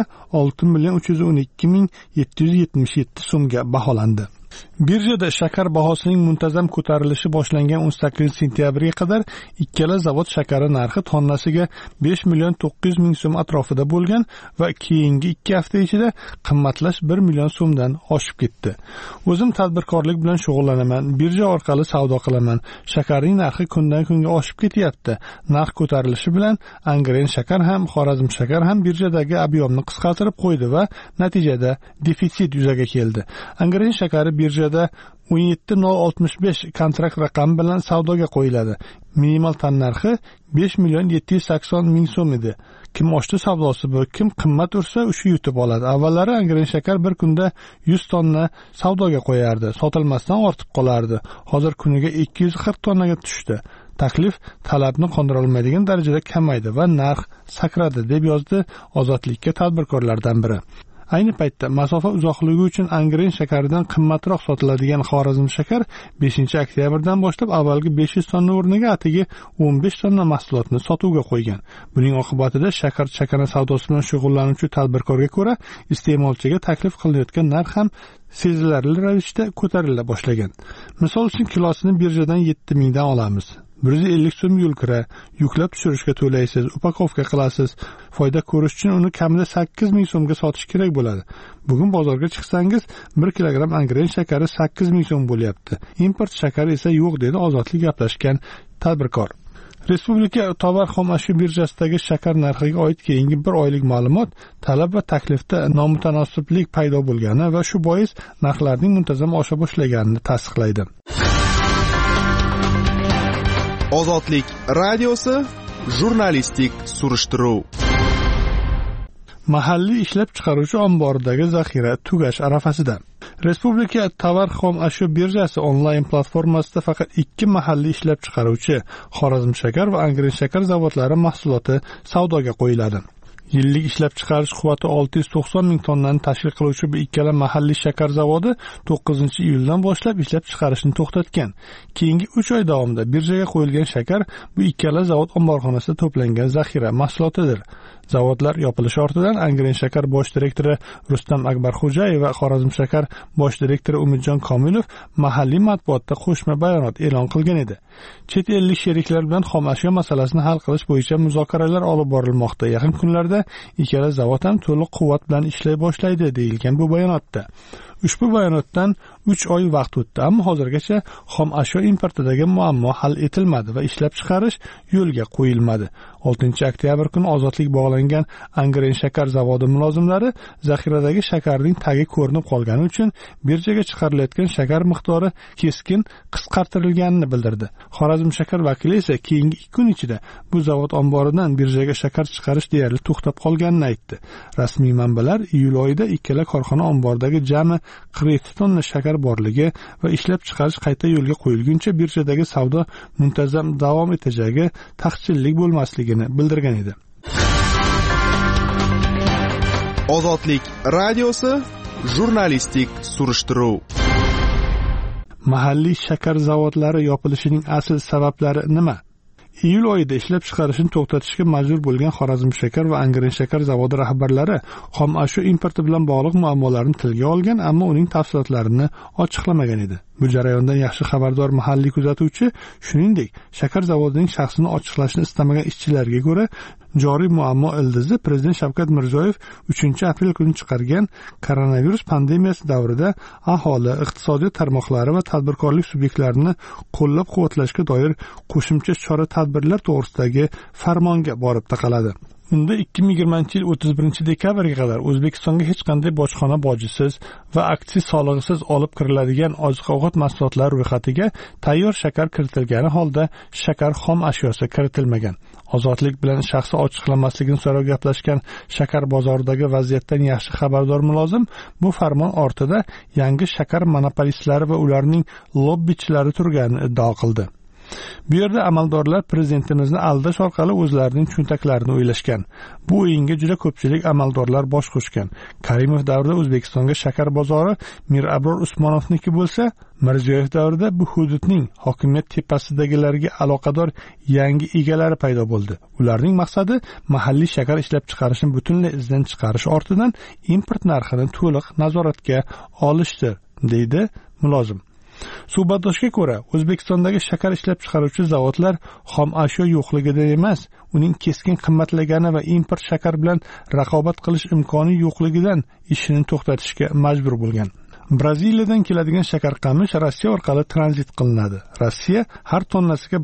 6.312.777 so'mga baholandi. Birjada shakar bahosining muntazam ko'tarilishi boshlangan 18-sentyabrga qadar ikkala zavod shakari narxi tonnasiga 5.900.000 so'm atrofida bo'lgan va keyingi 2 hafta ichida qimmatlash 1 million so'mdan oshib ketdi. O'zim tadbirkorlik bilan shug'ullanaman, birja orqali savdo qilaman. Shakarning narxi kundan kunga oshib ketyapti. Narx ko'tarilishi bilan Angren shakar ham, Xorazm shakar ham birjadagi ob'yomni qisqartirib qo'ydi va natijada defitsit yuzaga keldi. Angren shakari birjada 17.065 kontrakt raqami bilan savdoga qo'yiladi. Minimal tan narxi 5.780.000 so'm edi. Kim oshdi savdosi bu, kim qimmat ursa o'sha yutib oladi. Avvallari Angren shakar bir kunda 100 tonna savdoga qo'yardi, sotilmasdan ortib qolardi. Hozir kuniga 240 tonnaga tushdi. Taklif talabni qondira olmaydigan darajada kamaydi va narx sakradi, deb yozdi Ozodlikka tadbirkorlardan biri. Ayni paytda masofa uzoqligi uchun Angren shakaridan qimmatroq sotiladigan Xorazm shakar 5-oktyabrdan boshlab avvalgi 500 tonna o'rniga atigi 15 tonna mahsulotni sotuvga qo'ygan. Buning oqibatida shakar chakana savdosi bilan shug'ullanuvchi tadbirkorga ko'ra iste'molchiga taklif qilinayotgan narx ham sezilarli ravishda ko'tarila boshlagan. Misol uchun kilosini birjadan 7000 dan olamiz. 150 so'm yo'l kira, yuklab tushirishga to'laysiz, upakovka qilasiz. Foyda ko'rish uchun uni kamida 8000 so'mga sotish kerak bo'ladi. Bugun bozorga chiqsangiz 1 kilogram Angren shakari 8000 so'm bo'lyapti. Import shakari esa yo'q, dedi Ozodlik gaplashgan tadbirkor. Respublika tovar xomashyo birjasidagi shakar narxiga oid keyingi 1 oylik ma'lumot talab va taklifda nomutanosiblik paydo bo'lgani va shu bois narxlarning muntazam osha boshlaganini tasdiqlaydi. Ozodlik radiosi jurnalistik surishtiruv. Mahalliy ishlab chiqaruvchi omboridagi zaxira tugash arafasida. Respublika tovar xom ashyo birjasi onlayn platformasida faqat 2 mahalliy ishlab chiqaruvchi Xorazm shakar va Angren shakar zavodlari mahsuloti savdoga qo'yiladi. Yillik ishlab chiqarish quvvati 690 ming tonnani tashkil qiluvchi bu ikkala mahalliy shakar zavodi 9-iyuldan boshlab ishlab chiqarishni to'xtatgan. Keyingi 3 oy davomida birjaga qo'yilgan shakar bu ikkala zavod omborxonasida to'plangan zaxira mahsulotidir. Zavodlar yopilishi ortidan Angren shakar bosh direktori Rustam Akbarxo'jayev va Xorazm shakar bosh direktori Umidjon Komilov mahalliy matbuotda qo'shma bayonot e'lon qilgan edi. Chet ellik sheriklar bilan xom ashyo masalasini hal qilish bo'yicha muzokaralar olib borilmoqda. Yaqin kunlarda ikkala zavod ham to'liq quvvat bilan ishlay boshlaydi deyilgan bu bayonotda. Ushbu bayonotdan 3 oy vaqt o'tdi, ammo hozirgacha xom ashyo importidagi muammo hal etilmadi va ishlab chiqarish yo'lga qo'yilmadi. 6-oktyabr kuni ozodlik bog'langan Angren shakar zavodi mulozimlari zaxiradagi shakarning tagi ko'rinib qolgani uchun birjaga chiqarilayotgan shakar miqdori keskin qisqartirilganini bildirdi. Xorazm shakar vakili esa keyingi 2 kun ichida bu zavod omboridan birjaga shakar chiqarish deyarli to'xtab qolganini aytdi. Rasmiy manbalar iyul oyida ikkala korxona omboridagi jami 47 tonna shakar borligi va ishlab chiqarish qayta yo'lga qo'yilguncha birjadagi savdo muntazam davom etajagi, taqchillik bo'lmasligini bildirgan edi. Ozodlik radiosi jurnalistik surishtiruv. Mahalliy shakar zavodlari yopilishining asl sabablari nima? Iyul oyida ishlab chiqarishni to'xtatishga majbur bo'lgan Xorazm shakar va Angren shakar zavodi rahbarlari xom ashyo importi bilan bog'liq muammolarni tilga olgan, ammo uning tafsilotlarini ochiqlamagan edi. Bu jarayondan yaxshi xabardor mahalliy kuzatuvchi, shuningdek, shakar zavodining shaxsini ochiqlashni istamagan ishchilarga ko'ra, joriy muammo ildizi Prezident Shavkat Mirziyoyev 3-aprel kuni chiqargan koronavirus pandemiyasi davrida aholi, iqtisodiyot tarmoqlari va tadbirkorlik subyektlarini qo'llab-quvvatlashga doir qo'shimcha chora-tadbirlar to'g'risidagi farmonga borib taqaladi. Unda 2020-yil 31-dekabrga qadar O'zbekistonga hech qanday bojxona bojisiz va aksiz solig'isiz olib kiriladigan oziq-ovqat mahsulotlari ro'yxatiga tayyor shakar kiritilgani holda shakar xom ashyosi kiritilmagan. Ozodlik bilan shaxsi ochiqlamasligini so'rab gaplashgan shakar bozoridagi vaziyatdan yaxshi xabardor mulozim bu farmon ortida yangi shakar monopolistlari va ularning lobbichilari turganini iddao qildi. Bu yerda amaldorlar prezidentimizni aldash orqali o'zlarining cho'ntaklarini o'ylashgan. Bu o'yinga juda ko'pchilik amaldorlar bosh qo'shgan. Karimov davrida O'zbekistonga shakar bozori Mir Abror Usmonovniki bo'lsa, Mirziyoyev davrida bu hududning hokimiyat tepasidagilarga aloqador yangi egalari paydo bo'ldi. Ularning maqsadi mahalliy shakar ishlab chiqarishni butunlay izdan chiqarish ortidan import narxini to'liq nazoratga olishdir, deydi mulozim. Suhbatdoshga ko'ra, O'zbekistondagi shakar ishlab chiqaruvchi zavodlar xom ashyo yo'qligida emas, uning keskin qimmatlagani va import shakar bilan raqobat qilish imkoni yo'qligidan ishini to'xtatishga majbur bo'lgan. Braziliyadan keladigan shakar qamish Rossiya orqali tranzit qilinadi. Rossiya har tonnasiga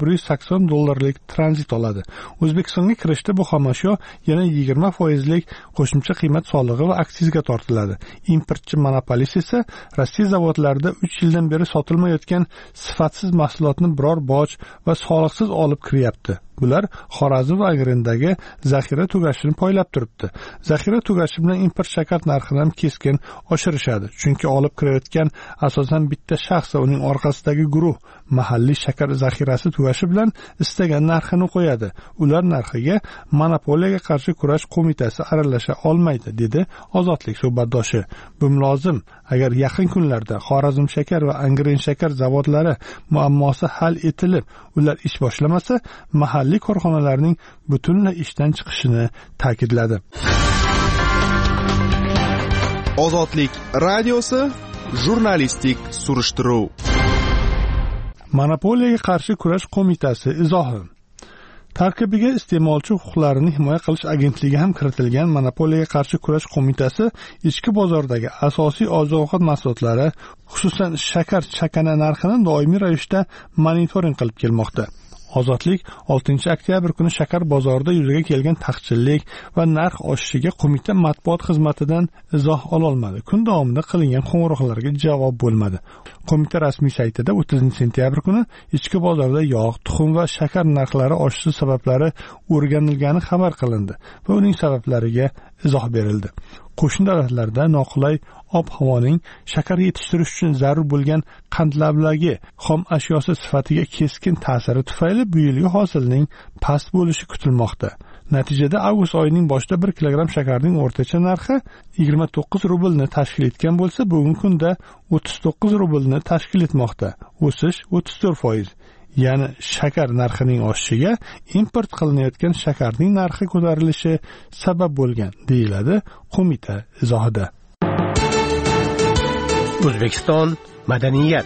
$180 tranzit oladi. O'zbekistonga kirishda bu xom ashyo yana 20% qo'shimcha qiymat solig'i va aksizga tortiladi. Importchi monopolist esa Rossiya zavodlarida 3 yildan beri sotilmayotgan sifatsiz mahsulotni biror boj va soliqsiz olib kiryapti. Bular Xorazm va Angrendagi zaxira tugashini poylab turibdi. Zaxira tugashi bilan import shakar narxini ham keskin oshirishadi. Chunki olib kirayotgan asosan bitta shaxs va uning orqasidagi guruh mahalliy shakar zaxirasi tugashi bilan istagan narxini qo'yadi. Ular narxiga monopoliyaga qarshi kurash qo'mitasi aralasha olmaydi, dedi Ozodlik suhbatdoshi. Bu mulozim agar yaqin kunlarda Xorazm shakar va Angren shakar zavodlari muammosi hal etilib, ular ish boshlamasa, mahalliy korxonalarning butunlay ishdan chiqishini ta'kidladi. Ozodlik radiosi jurnalistik surishtiruv. Monopoliyaga qarshi kurash qo'mitasi izohi. Tarkibiga iste'molchi huquqlarini himoya qilish agentligi ham kiritilgan Monopoliyaga qarshi kurash qo'mitasi ichki bozordagi asosiy oziq-ovqat mahsulotlari, xususan shakar chakana narxini doimiy ravishda monitoring qilib kelmoqda. Ozodlik 6-oktyabr kuni shakar bozorida yuzaga kelgan taqchillik va narx oshishiga qo'mita matbuot xizmatidan izoh ola olmadi. Kun davomida qilingan qo'ng'iroqlarga javob bo'lmadi. Qo'mita rasmiy saytida 30-sentyabr kuni ichki bozorda yog', tuxum va shakar narxlari oshishi sabablari o'rganilgani xabar qilindi va uning sabablariga izoh berildi. Qo'shni davlatlarda noqulay ob-havoning shakar yetishtirish uchun zarur bo'lgan qandlavlagi xom ashyosi sifatiga keskin ta'siri tufayli bu yilgi hosilning past bo'lishi kutilmoqda. Natijada avgust oyining boshida 1 kilogramm shakarning o'rtacha narxi 29 rublni tashkil etgan bo'lsa, bugungi kunda 39 rublni tashkil etmoqda. O'sish 34%. Ya'ni shakar narxining oshishiga import qilinayotgan shakarning narxi ko'tarilishi sabab bo'lgan, deyiladi qo'mita izohida. O'zbekiston madaniyat.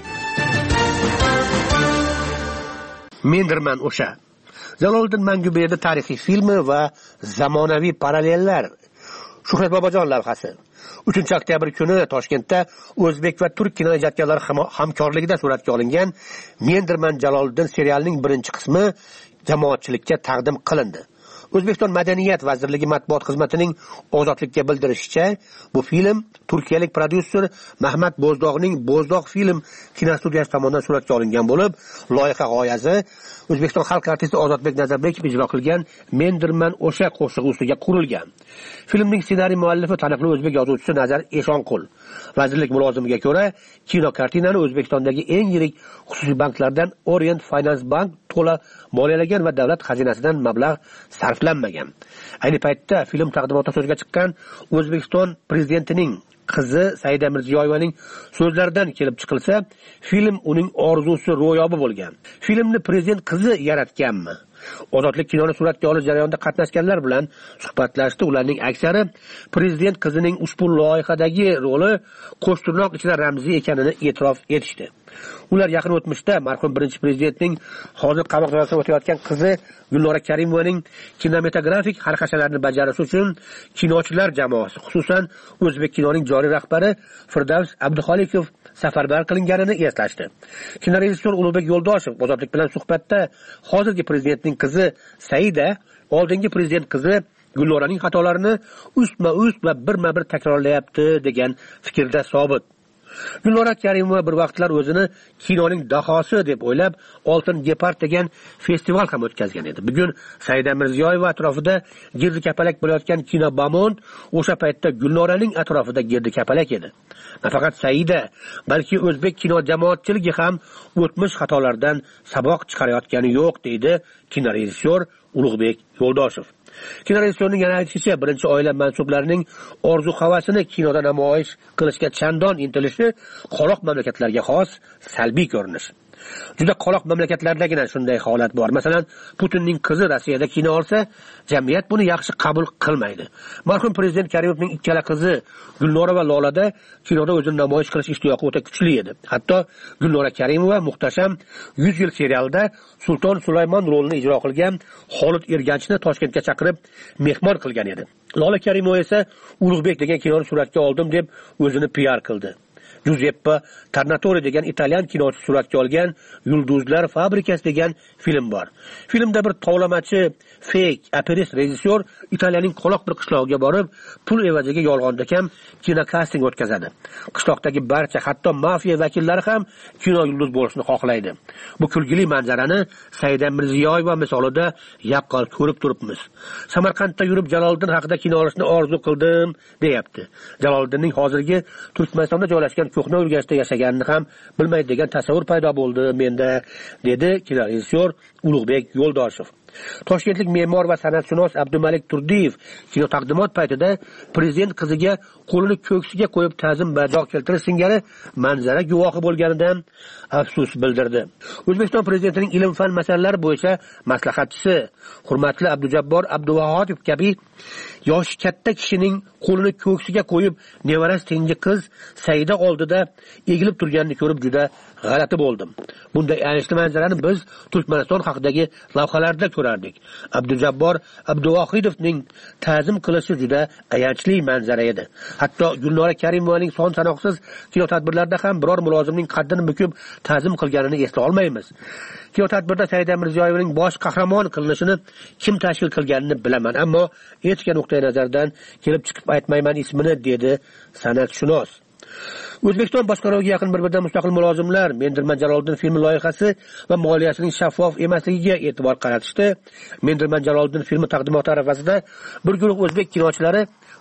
Mendirman o'sha. Jaloliddin Manguberdi tarixiy filmi va zamonaviy parallellar. Shuhrat Bobojon lavhasi. 3-oktyabr kuni Toshkentda o'zbek va turk kinoijodkorlari hamkorligida suratga olingan Mendirman Jaloliddin serialining birinchi qismi jamoatchilikka taqdim qilindi. O'zbekiston Madaniyat vazirligi matbuot xizmatining Ozodlikka bildirishicha, bu film turkiyalik prodyuser Mahmad Bo'zdog'ning Bo'zdog film kinostudiyasi tomonidan suratga olingan bo'lib, loyiha g'oyasi O'zbekiston xalq artisti Ozodbek Nazarbekov ijro qilgan Mendirman o'sha qo'shig'i ustiga qurilgan. Filmning ssenariy muallifi taniqli o'zbek yozuvchisi Nazar Eshonqul. Vazirlik mulozimiga ko'ra, kino kartinani O'zbekistondagi eng yirik xususiy banklardan Orient Finance Bank to'la moliyalagan va davlat xazinasidan mablag' sarflanmagan. Ayni paytda film taqdimotida so'zga chiqqan O'zbekiston prezidentining qizi Saida Mirziyoyevaning so'zlaridan kelib chiqilsa, film uning orzusi ro'yobi bo'lgan. Filmni prezident qizi yaratganmi? Ozodlik kinoni suratga olish jarayonida qatnashganlar bilan suhbatlashdi. Ularning aksari prezident qizining ushbu loyihadagi roli qo'shtirnoq ichida ramziy ekanini e'tirof etishdi. Ular yaqin o'tmishda marhum birinchi prezidentning hozir qamoq jazosida o'tayotgan qizi Gulnora Karimovaning kinematografik xarxashalarini bajarish uchun kinochilar jamoasi, xususan o'zbek kinoning joriy rahbari Firdavs Abduxoliqov safarbar qilinganini eslashdi. Kinorejissyor Ulug'bek Yo'ldoshev Ozodlik bilan suhbatda hozirgi prezidentning qizi Saida oldingi prezident qizi Gulnoraning xatolarini ustma-ust va birma-bir takrorlayapti degan fikrda sobit. Gulnora Karimova bir vaqtlar o'zini kinoning dahosi deb o'ylab, Oltin Gepard degan festival ham o'tkazgan edi. Bugun Saida Mirziyoyeva atrofida girdi kapalak bo'layotgan kino Bamont o'sha paytda Gulnoraning atrofida girdi kapalak edi. Nafaqat Saida, balki o'zbek kino jamoatchiligi ham o'tmish xatolardan saboq chiqarayotgani yo'q, deydi kinorejissyor Ulug'bek Yo'ldoshev. Kinorejissyorning yana aytishicha, birinchi oila mansublarining orzu-havasini kinoda namoyish qilishga chandon intilishi qoloq mamlakatlarga xos salbiy ko'rinish. Juda qoloq mamlakatlardagina shunday holat bor. Masalan, Putinning qizi Rossiyada kino olsa, jamiyat buni yaxshi qabul qilmaydi. Marhum prezident Karimovning ikkala qizi Gulnora va Lolada kinoda o'zini namoyish qilish ishtiyoqi o'ta kuchli edi. Hatto Gulnora Karimova muhtasham 100 yil serialida Sulton Sulaymon rolini ijro qilgan Xolid Erganchni Toshkentga chaqirib mehmon qilgan edi. Lola Karimova esa Ulug'bek degan kinoni suratga oldim deb o'zini PR qildi. Giuseppe Tornatore degan italyan kinochi suratga olgan Yulduzlar fabrikasi degan film bor. Filmda bir tovlamachi, fake, aperist rejissyor Italiyaning qoloq bir qishlog'iga borib, pul evaziga yolg'onda kam kino casting o'tkazadi. Qishloqdagi barcha, hatto mafiya vakillari ham kino yulduz bo'lishni xohlaydi. Bu kulgili manzarani Saida Mirziyoyeva misolida yaqqol ko'rib turibmiz. Samarqandda yurib Jaloliddin haqida kino olishni orzu qildim, deyapti. Jaloliddinning hozirgi Turkmanistonda joylashgan ko'hna Urganchda yashaganini ham bilmaydi degan tasavvur paydo bo'ldi menda, dedi kinorejissyor Ulug'bek Yo'ldoshev. Toshkentlik me'mor va san'atshunos Abdumalik Turdiyev kino taqdimot paytida prezident qiziga qo'lini ko'ksiga qo'yib ta'zim bajo keltirish singari manzara guvohi bo'lganidan afsus bildirdi. O'zbekiston prezidentining ilm-fan masalalari bo'yicha maslahatchisi hurmatli Abdujabbor Abduvahobov kabi yoshi katta kishining qo'lini ko'ksiga qo'yib nevarasi tengi qiz Saida oldida egilib turganini ko'rib juda g'alati bo'ldim. Bunday ayanchli manzarani biz Turkmaniston haqidagi lavhalarda ko'rardik. Abdujabbor Abduvohidovning ta'zim qilishi juda ayanchli manzara edi. Hatto Gulnora Karimovaning son sanoqsiz kino tadbirlarida ham biror mulozimning qaddini bukib ta'zim qilganini esla olmaymiz. Kino tadbirda Saida Mirziyoyevaning bosh qahramon qilinishini kim tashkil qilganini bilaman, ammo etika nuqtai nazaridan kelib chiqib aytmayman ismini, dedi san'atshunos. O'zbekiston boshqaruviga yaqin bir-biridan mustaqil mulozimlar Mendirman Jaloliddin filmi loyihasi va moliyasining shaffof emasligiga e'tibor qaratishdi. Mendirman Jaloliddin filmi taqdimoti arafasida bir guruh o'zbek kinochilari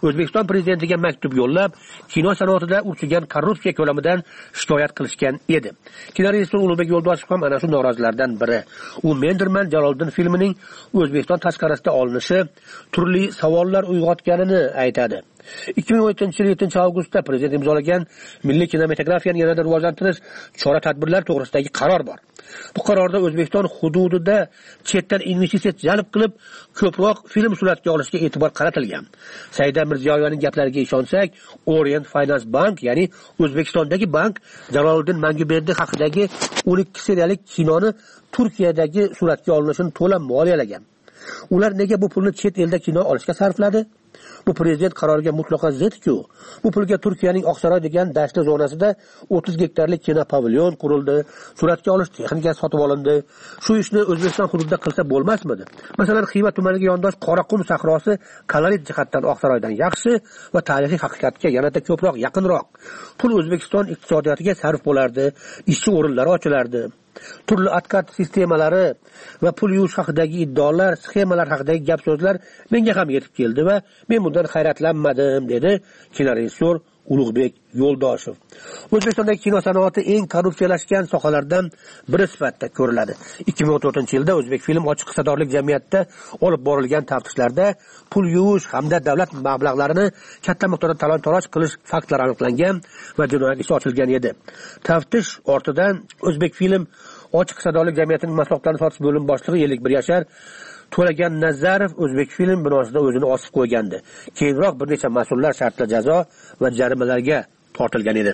O'zbekiston prezidentiga maktub yo'llab, kino sanoatida urchigan korrupsiya ko'lamidan shikoyat qilishgan edi. Kino rejissyori Ulug'bek Yo'ldoshev ham ana shu norozilardan biri. U Mendirman Jaloliddin filmining O'zbekiston tashqarisida olinishi turli savollar uyg'otganini aytadi. 2017 yil 7 avgustda prezident imzolagan milliy kinematografiyani yanada rivojlantirish chora-tadbirlar to'g'risidagi qaror bor. Bu qarorda O'zbekiston hududida chetdan investitsiya jalb qilib, ko'proq film suratga olishga e'tibor qaratilgan. Saida Mirziyoyevaning gaplariga ishonsak, Orient Finance Bank, ya'ni O'zbekistondagi bank Jaloliddin Manguberdi haqidagi 12 seriyalik kinoni Turkiyadagi suratga olinishini to'liq moliyalagan. Ular nega bu pulni chet elda kino olishga sarfladi? Bu prezident qaroriga mutlaqo zid-ku. Bu pulga Turkiyaning Oqsaroy degan dashtli zonasida 30 gektarlik kino pavilyon qurildi, suratga olish texnikasi sotib olindi. Shu ishni O'zbekiston hududida qilsa bo'lmasmidi? Masalan, Xiva tumaniga yondosh Qoraqum sahrosi kalorit jihatdan Oqsaroydan yaxshi va tarixiy haqiqatga yanada ko'proq yaqinroq. Pul O'zbekiston iqtisodiyotiga sarf bo'lardi, ishchi o'rinlari ochilardi. Turli adkat sistemalari va pul yuvish haqidagi iddaolar, sxemalar haqidagi gap-so'zlar menga ham yetib keldi va men bundan hayratlanmadim, dedi kinorejissyor Ulug'bek Yo'ldoshev. O'zbekistondagi kino sanoati eng korrupsiyalashgan sohalardan biri sifatida ko'riladi. 2014-yilda O'zbek film ochiq hissadorlik jamiyatida olib borilgan taftishlarda pul yuvish hamda davlat mablag'larini katta miqdorda talon-taroj qilish faktlari aniqlangan va jinoyat ishi ochilgan edi. Taftish ortidan O'zbek film ochiq hissadorlik jamiyatining mahsulotlarini sotish bo'lim boshlig'i 51 yashar To'lagan Nazarov O'zbek film binosida o'zini osib qo'ygandi. Keyinroq bir necha mas'ullar shartli jazo va jarimalarga tortilgan edi.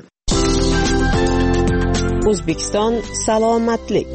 O'zbekiston salomatlik.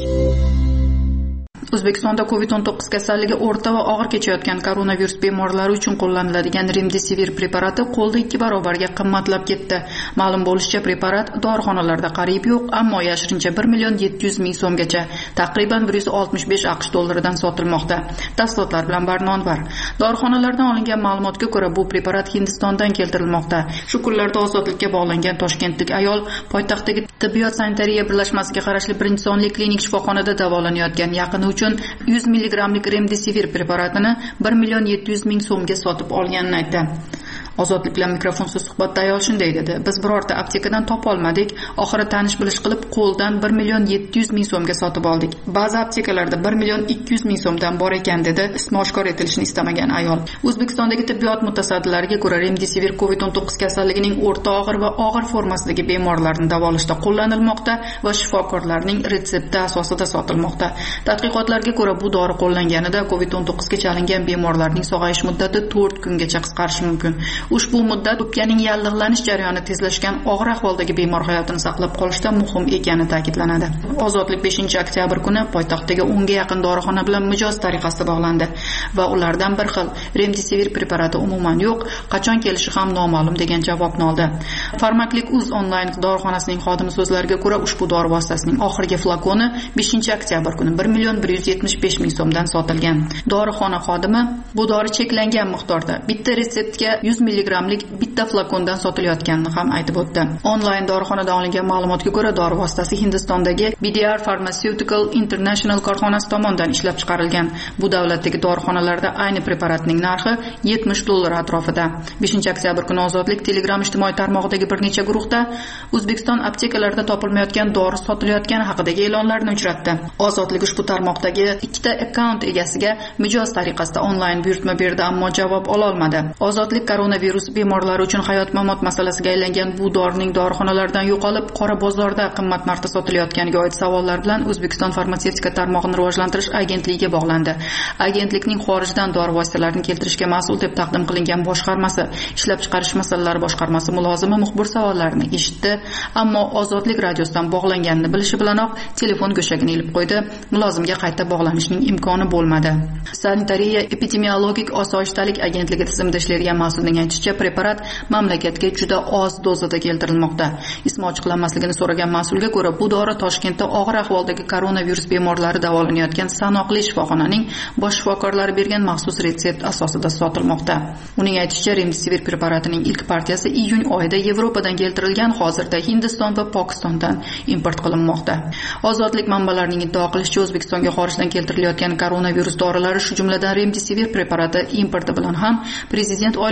O'zbekistonda COVID-19 kasalligi o'rta va og'ir kechayotgan koronavirus bemorlari uchun qo'llaniladigan Remdesivir preparati qo'lda 2 barobarga qimmatlab ketdi. Ma'lum bo'lishicha, preparat dorixonalarda qariyb yo'q, ammo yashirincha 1.700.000 so'mgacha, taqriban 165 AQSh dollaridan sotilmoqda. Tafsilotlar bilan Barnonvar. Dorixonalardan olingan ma'lumotga ko'ra, bu preparat Hindistondan keltirilmoqda. Shu kunlarda ozodlikka bog'langan toshkentlik ayol poytaxtdagi tibbiyot sanitariya birlashmasiga qarashli 1-sonli klinik shifoxonada davolanayotgan yaqini uchun 100 milligramlik Remdesivir preparatini 1.700.000 so'mga sotib olganini aytdi. Ozodlik bilan mikrofonsiz suhbatda ayol shunday dedi: "Biz birorta aptekadan topa olmadik, oxiri tanish-bilish qilib qo'ldan 1.700.000 so'mga sotib oldik. Ba'zi aptekalarda 1.200.000 so'mdan bor ekan", dedi ismi oshkor etilishini istamagan ayol. O'zbekistondagi tibbiyot mutasaddilariga ko'ra, Remdesivir COVID-19 kasalligining o'rta og'ir va og'ir formasidagi bemorlarni davolashda qo'llanilmoqda va shifokorlarning retsepti asosida sotilmoqda. Tadqiqotlarga ko'ra, bu dori qo'llanganida COVID-19 ga chalingan bemorlarning sog'ayish muddati 4 kungacha qisqarishi mumkin. Ushbu muddat o'pkaning yallig'lanish jarayoni tezlashgan og'ir ahvoldagi bemor hayotini saqlab qolishda muhim ekani ta'kidlanadi. Ozodlik 5-oktyabr kuni poytaxtdagi 10 ga yaqin dorixona bilan mijoz tariqasida bog'landi va ulardan bir xil Remdesivir preparati umuman yo'q, qachon kelishi ham noma'lum degan javobni oldi. Farmaklik.uz onlayn dorixonasining xodimi so'zlariga ko'ra, ushbu dori vositasining oxirgi flakoni 5-oktyabr kuni 1.175.000 so'mdan sotilgan. Dorixona xodimi bu dori cheklangan miqdorda bitta retseptga 100 milligramlik bitta flakondan sotilayotganini ham aytib o'tdi. Onlayn dorixonadan olingan ma'lumotga ko'ra, dori vositasi Hindistondagi BDR Pharmaceutical International korxonasi tomonidan ishlab chiqarilgan. Bu davlatdagi dorixonalarda ayni preparatning narxi $70 atrofida. 5-oktyabr kuni Ozodlik Telegram ijtimoiy tarmog'idagi bir necha guruhda O'zbekiston aptekalarida topilmayotgan dori sotilayotgani haqidagi e'lonlarni uchratdi. Ozodlik ushbu tarmoqdagi ikkita akkaunt egasiga mijoz tariqasida onlayn buyurtma berdi, ammo javob ola olmadi. Ozodlik koronavirus bemorlari uchun hayot-mamot masalasiga aylangan bu dorining dorixonalardan yo'qolib, qora bozorda qimmat narxda sotilayotganiga oid savollar bilan O'zbekiston farmatsevtika tarmog'ini rivojlantirish agentligiga bog'landi. Agentlikning xorijdan dori vositalarini keltirishga mas'ul deb taqdim qilingan boshqarmasi, ishlab chiqarish masalalari boshqarmasi mulozimi muxbir savollarini eshitdi, ammo Ozodlik radiosidan bog'langanini bilishi bilanoq telefon go'shagini ilib qo'ydi. Mulozimga qayta bog'lanishning imkoni bo'lmadi. Sanitariya epidemiologik osoyishtalik agentligi tizimida ishlaydigan mas'ulning aytishicha, preparat mamlakatga juda oz dozada keltirilmoqda. Ismi ochiqlanmasligini so'ragan mas'ulga ko'ra, bu dori Toshkentda og'ir ahvoldagi koronavirus bemorlari davolanayotgan sanoqli shifoxonaning bosh shifokorlari bergan maxsus retsept asosida sotilmoqda. Uning aytishicha, Remdesivir preparatining ilk partiyasi iyun oyida Yevropadan keltirilgan, hozirda Hindiston va Pokistondan import qilinmoqda. Ozodlik manbalarining iddao qilishicha, O'zbekistonga xorijdan keltirilayotgan koronavirus dorilari, shu jumladan Remdesivir preparati importi bilan ham prezident oilasiga yaqin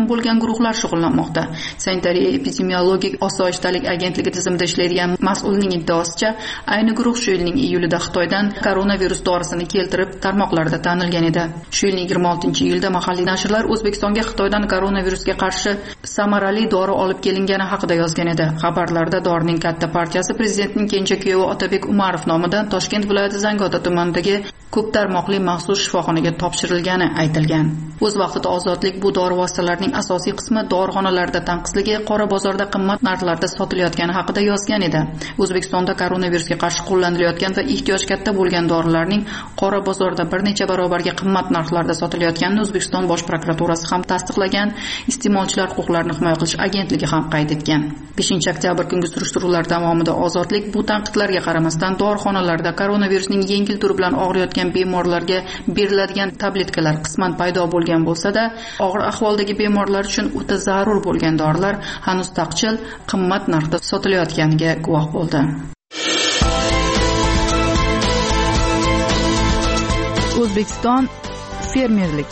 yaqin bo'lgan guruhlar shug'ullanmoqda. Sanitariya epidemiologik osoyishtalik agentligi tizimida ishlaydigan mas'ulning iddaosicha, ayni guruh shu yilning iyulida Xitoydan koronavirus dorisini keltirib tarmoqlarda tanilgan edi. Shu yilning 26-iyulda mahalliy nashrlar O'zbekistonga Xitoydan koronavirusga qarshi samarali dori olib kelingani haqida yozgan edi. Xabarlarda dorining katta partiyasi prezidentning kenja kuyovi Otabek Umarov nomidan Toshkent viloyati Zangiota tumanidagi ko'p tarmoqli maxsus shifoxonaga topshirilgani aytilgan. O'z vaqtida Ozodlik bu dori vositalarining asosiy qismi dorixonalarda tanqisligi, qora bozorda qimmat narxlarda sotilayotgani haqida yozgan edi. O'zbekistonda koronavirusga qarshi qo'llanilayotgan va ehtiyoj katta bo'lgan dorilarning qora bozorda bir necha barobarga qimmat narxlarda sotilayotganini O'zbekiston Bosh prokuraturasi ham tasdiqlagan, iste'molchilar huquqlarini himoya qilish agentligi ham qayd etgan. 5-oktyabr kungi surishtiruvlar davomida Ozodlik bu tanqidlarga qaramasdan dorixonalarda koronavirusning yengil turi bilan og'riyotgan bemorlarga beriladigan tabletkalar qisman paydo bo'lgan bo'lsa-da, og'ir ahvoldagi bemorlar uchun o'ta zarur bo'lgan dorilar hanuz taqchil, qimmat narxda sotilayotganiga guvoh bo'ldi. O'zbekiston fermerlik.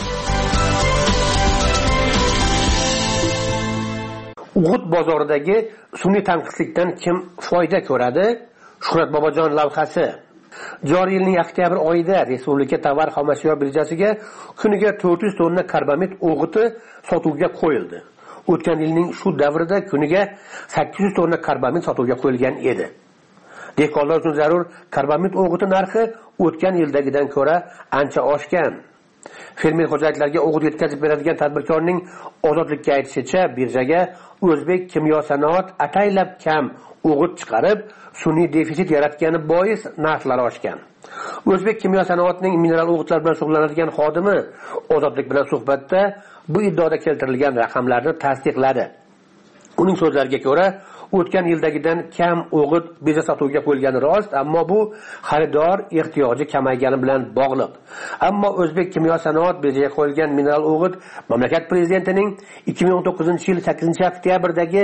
O'g'it bozoridagi sun'iy tanqislikdan kim foyda ko'radi? Shuhrat Bobojon lavhasi. Joriy yilning oktyabr oyida Respublika tovar xomashyo birjasiga kuniga 400 tonna karbamid o'g'iti sotuvga qo'yildi. O'tgan yilning shu davrida kuniga 800 tonna karbamid sotuvga qo'yilgan edi. Dehqonlar uchun zarur karbamid o'g'iti narxi o'tgan yildagidan ko'ra ancha oshgan. Fermer xo'jaliklarga o'g'it yetkazib beradigan tadbirkorning Ozodlikka aytishicha, birjaga O'zbek kimyo sanoat ataylab kam o'g'it chiqarib, sun'iy defitsit yaratgani bois narxlar oshgan. O'zbek kimyo sanoatining mineral o'g'itlar bilan shug'ullanadigan xodimi Ozodlik bilan suhbatda bu iddaoda keltirilgan raqamlarni tasdiqladi. Uning so'zlariga ko'ra, o'tgan yildagidan kam o'g'it birja sotuvga qo'yilgani rost, ammo bu xaridor ehtiyoji kamaygani bilan bog'liq. Ammo O'zbek kimyo sanoat birjaga qo'yilgan mineral o'g'it mamlakat prezidentining 2019-yil 8-oktyabrdagi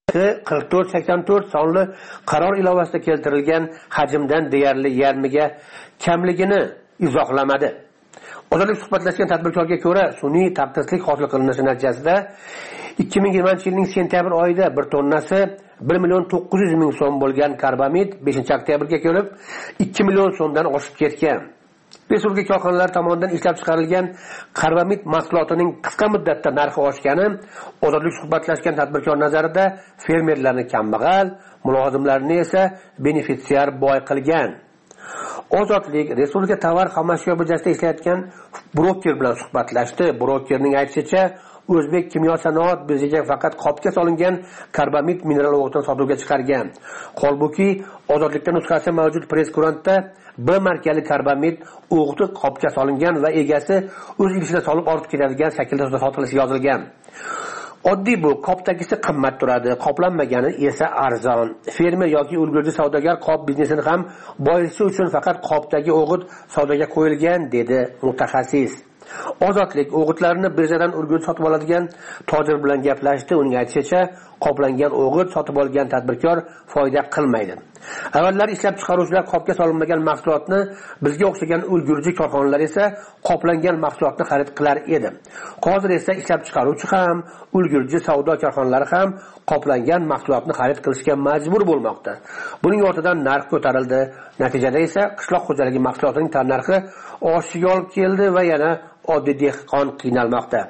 4484 sonli qaror ilovasida keltirilgan hajmdan deyarli yarmiga kamligini izohlamadi. Ozodlik suhbatlashgan tadbirkorga ko'ra, sun'iy tanqislik hosil qilinishi natijasida 2020-yilning sentyabr oyida 1 tonnasi 1.900.000 so'm bo'lgan karbamid 5-oktyabrga kelib 2 million so'mdan oshib ketgan. Respublika korxonalari tomonidan ishlab chiqarilgan karbamid mahsulotining qisqa muddatda narxi oshgani Ozodlik suhbatlashgan tadbirkor nazarida fermerlarni kambag'al, mulozimlarni esa benefitsiar boy qilgan. Ozodlik Respublika tovar xomashyo birjasida ishlayotgan broker bilan suhbatlashdi. Brokerning aytishicha, O'zbek kimyo sanoat birjaga faqat qopga solingan karbamid mineral o'g'itini sotuvga chiqargan. Holbuki Ozodlikda nusxasi mavjud press-kurantda bir markali karbamid o'g'iti qopga solingan va egasi o'z idishida solib olib ketadigan shaklda sotilishi yozilgan. Oddiy bu qopdagisi qimmat turadi, qoplanmagani esa arzon. Fermer yoki ulgurji savdogar qop biznesini ham boyitishi uchun faqat qopdagi o'g'it savdoga qo'yilgan, dedi mutaxassis. Ozodlik o'g'itlarni birjadan ulgurji sotib oladigan tojir bilan gaplashdi. Uning aytishicha, qoplangan o'g'it sotib olgan tadbirkor foyda qilmaydi. Avvallar ishlab chiqaruvchilar qopga solinmagan mahsulotni, bizga o'xshagan ulgurji korxonalar esa qoplangan mahsulotni xarid qilar edi. Hozir esa ishlab chiqaruvchi ham, ulgurji savdo korxonalari ham qoplangan mahsulotni xarid qilishga majbur bo'lmoqda. Buning ortidan narx ko'tarildi. Natijada esa qishloq xo'jaligi mahsulotining tannarxi oshishiga olib keldi va yana oddiy dehqon qiynalmoqda.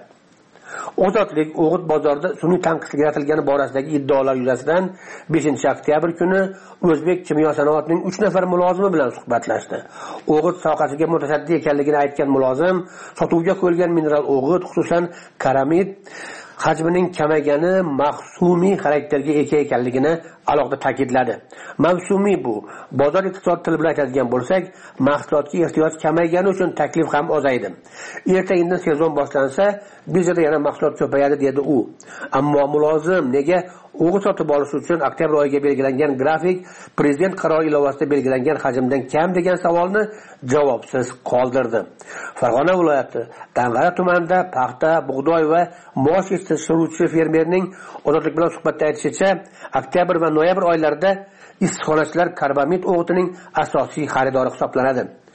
Ozodlik o'g'it bozorida sun'iy tanqislik yaratilgani borasidagi iddaolar yuzasidan 5-oktyabr kuni O'zbek kimyo sanoatining 3 nafar mulozimi bilan suhbatlashdi. O'g'it sohasiga mutasaddi ekanligini aytgan mulozim, sotuvga qo'yilgan mineral o'g'it, xususan karamid hajmining kamaygani mavsumiy xarakterga ega ekanligini alohida ta'kidladi. Mavsumiy bu, bozor iqtisod tili bilan aytadigan bo'lsak, mahsulotga ehtiyoj kamaygani uchun taklif ham ozaydi. Erta-indin sezon boshlansa, birjada yana mahsulot ko'payadi, dedi u. Ammo mulozim nega o'g'it sotib olish uchun oktyabr oyiga belgilangan grafik prezident qarori ilovasida belgilangan hajmdan kam degan savolni javobsiz qoldirdi. Farg'ona viloyati Dang'ara tumanida paxta, bug'doy va mosh yetishtiruvchi fermerning Ozodlik bilan suhbatda aytishicha, oktyabr va noyabr oylarida issiqxonachilar karbamid o'g'itining asosiy xaridori hisoblanadi.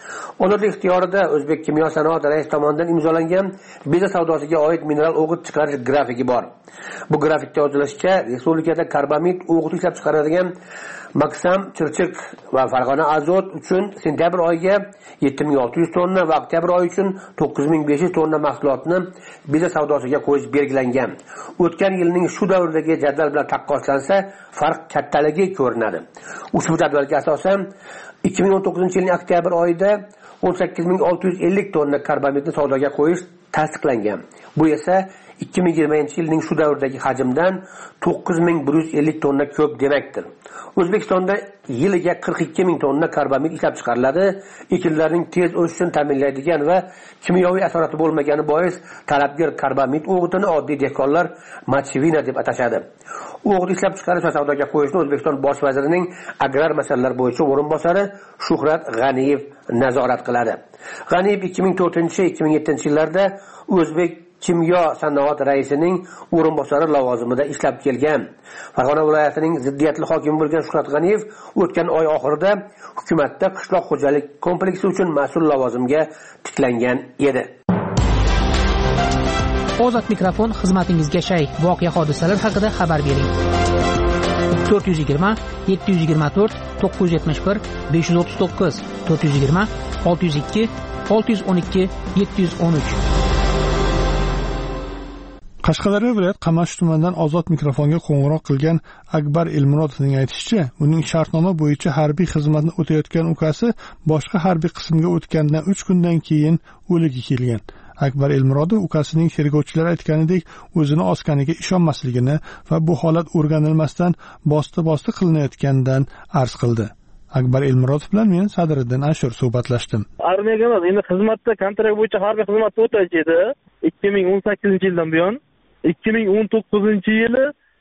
Ozodlik ixtiyorida O'zbek kimyo sanoat raisi tomonidan imzolangan beza savdosiga oid mineral o'g'it chiqarish grafiki bor. Bu grafikda yozilishicha, respublikada karbamid o'g'it ishlab chiqaradigan Maksam, Chirchiq va Farg'ona azot uchun sentyabr oyiga 7600 tonna va oktyabr oyi uchun 9500 tonna mahsulotni beza savdosiga qo'yish belgilangan. O'tgan yilning shu davridagi jadval bilan taqqoslansa, farq kattaligi ko'rinadi. Ushbu jadvalga asosan 2019-yilning oktyabr oyida 18650 tonna karbamidni savdoga qo'yish tasdiqlangan. Bu esa 2020-yilning shu davrdagi hajmdan 9150 tonna ko'p demakdir. O'zbekistonda yiliga 42000 tonna karbamid ishlab chiqariladi. Ekinlarning tez o'sishini ta'minlaydigan va kimyoviy asorati bo'lmagani bois talabgor karbamid o'g'itini oddiy dehqonlar mochvina deb atashadi. O'g'it ishlab chiqarish va savdoga qo'yishni O'zbekiston bosh vazirining agrar masalalar bo'yicha o'rinbosari Shuhrat G'aniyev nazorat qiladi. G'aniyev 2004-2007 yillarda O'zbek kimyo sanoat raisining o'rinbosari lavozimida ishlab kelgan. Farg'ona viloyatining ziddiyatli hokimi bo'lgan Shuhrat G'aniyev o'tgan oy oxirida hukumatda qishloq xo'jalik kompleksi uchun mas'ul lavozimga tiklangan edi. Ozod mikrofon xizmatingizga shay. Voqea hodisalar haqida xabar bering. 420 724 971 539 420 602 612 713. Qashqadaryo viloyat Qamashi tumanidan ozod mikrofonga qo'ng'iroq qilgan Akbar Elmurodovning aytishicha, uning shartnoma bo'yicha harbiy xizmatni o'tayotgan ukasi boshqa harbiy qismga o'tgandan 3 kundan keyin o'ligi kelgan. Akbar Elmurodov ukasining tergovchilar aytganidek o'zini osganiga ishonmasligini va bu holat o'rganilmasdan bosti qilinayotganidan arz qildi. Akbar Elmurodov bilan men Sadriddin Ashur suhbatlashdim. Armiyaga emas, endi xizmatda kontrakt bo'yicha harbiy xizmatda o'tash edi. 2018-yildan buyon 2019-yili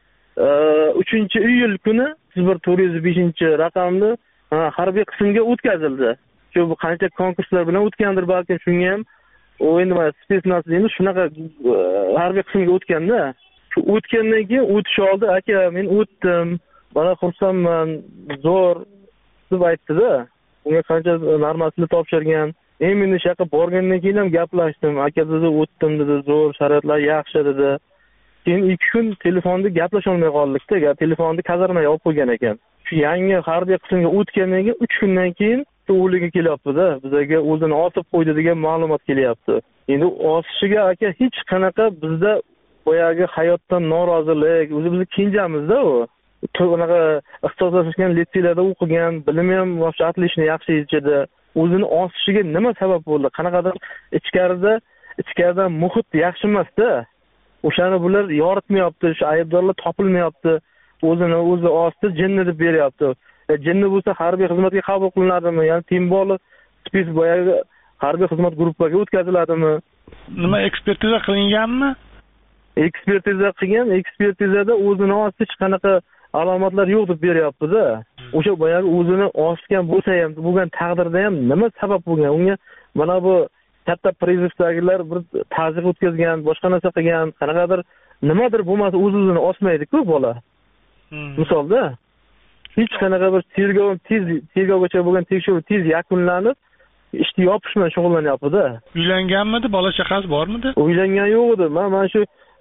3-iyul kuni 1405-raqamli harbiy qismga o'tkazildi. Shu qancha konkurslar bilan o'tgandir, balkim shunga ham endi mana spetsnaz deymiz, shunaqa harbiy qismga o'tganda, shu o'tgandan keyin o'tish oldi, aka men o'tdim, mana xursandman, zo'r deb aytdi-da. Unga qancha normasini topshirgan. Men o'sha yoqqa borgandan keyin ham gaplashdim. Aka dedi, o'tdim dedi, zo'r, sharoitlar yaxshi dedi. Keyin 2 kun telefonda gaplasha olmay qoldik-da. Telefonni kazarmaga olib qo'ygan ekan. Shu yangi harbiy qismga o'tgandan keyin 3 kundan keyin o'ligi kelyapti-da. Bizga o'zini otib qo'ydi degan ma'lumot kelyapti. Endi osishiga aka hech qanaqa bizda boyagi hayotdan norozilik, o'zi bizni kenjamiz-da u. Unaqa ixtisoslashgan litseylarda o'qigan, bilimi ham otlishni yaxshi yechadi. O'zini osishiga nima sabab bo'ldi? Qanaqadir ichkaridan muhit yaxshi emas-da. O'shani bular yoritmayapti, shu aybdorlar topilmayapti. O'zini o'zi osdi, jinni deb beryapti. Jinni bo'lsa harbiy xizmatga qabul qilinadimi? Ya'ni Timboli spes boyagi harbiy xizmat guruhiga o'tkaziladimi? Nima ekspertiza qilinganmi? Ekspertiza qilgan, ekspertizada o'zini osdi, hech qanaqa alomatlar yo'q deb beryapti-da. O'sha boyagi o'zini osgan bo'lsa ham, bo'lgan taqdirda ham nima sabab bo'lgan? Unga mana bu katta prizivdagilar bir ta'ziq o'tkazgan, boshqa narsa qilgan, qanaqadir nimadir bo'lmasa o'zini osmaydi-ku bola. Misolda hech qanaqa bir tergovgacha bo'lgan tekshiruv tez yakunlanib, ishni yopish bilan shug'ullanyapti-da. Uylanganmidi, bola chaqasi bormidi? Uylangan yo'q edi. Mana shu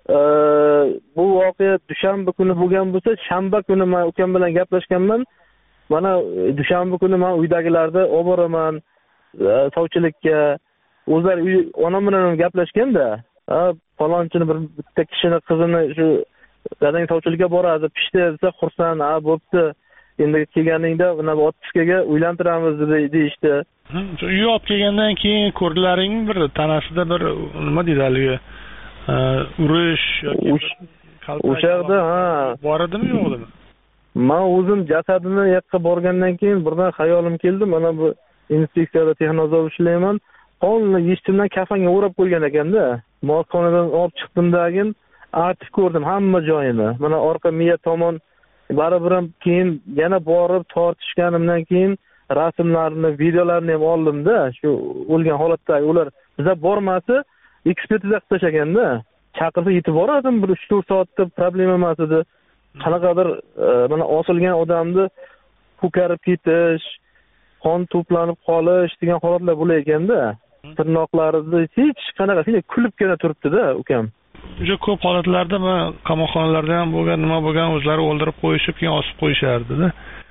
bu voqea dushanba kuni bo'lgan bo'lsa, shanba kuni men ukam bilan gaplashganman. Mana dushanba kuni men uydagilarni olib boraman sovchilikka. O'zlar onam bilan gaplashganda, falonchini bitta kishini qizini shu dadang sovchilikka boradi, pishdi desa xursand, bo'pti. Endi kelganingda mana otpuskaga uylantiramiz deyishdi. Uy olib kelgandan keyin ko'rdilaring bir tanasida bir nima deydi haligi urish yoki o'sha yerda bor edimi yo'qmi? Men o'zim jasadini yoqqa borgandan keyin birdan xayolim keldi. Mana bu inspeksiyada texnozor ishlayman. Qonli yechtimdan kafanga o'rab qo'ygan ekanda. Morxonadan olib chiqdimdagin artib ko'rdim hamma joyini. Mana orqa miya tomon baribir ham keyin yana borib tortishganimdan keyin rasmlarini, videolarini ham oldim-da. Shu o'lgan holatdagi ular bizga bormasa ekspertiza qilib tashaganda, chaqirsa yetib boradim, bir 3-4 soatda problema emas edi. Qanaqadir mana osilgan odamni ko'karib ketish, qon to'planib qolish degan holatlar bo'lar ekanda. Tirnoqlarida hech qanaqa kulibgina turibdi-da ukam. Juda ko'p holatlarda qamoqxonalarda ham bo'lgan, nima bo'lgan, o'zlari o'ldirib qo'yishib, keyin osib qo'yishardi-da.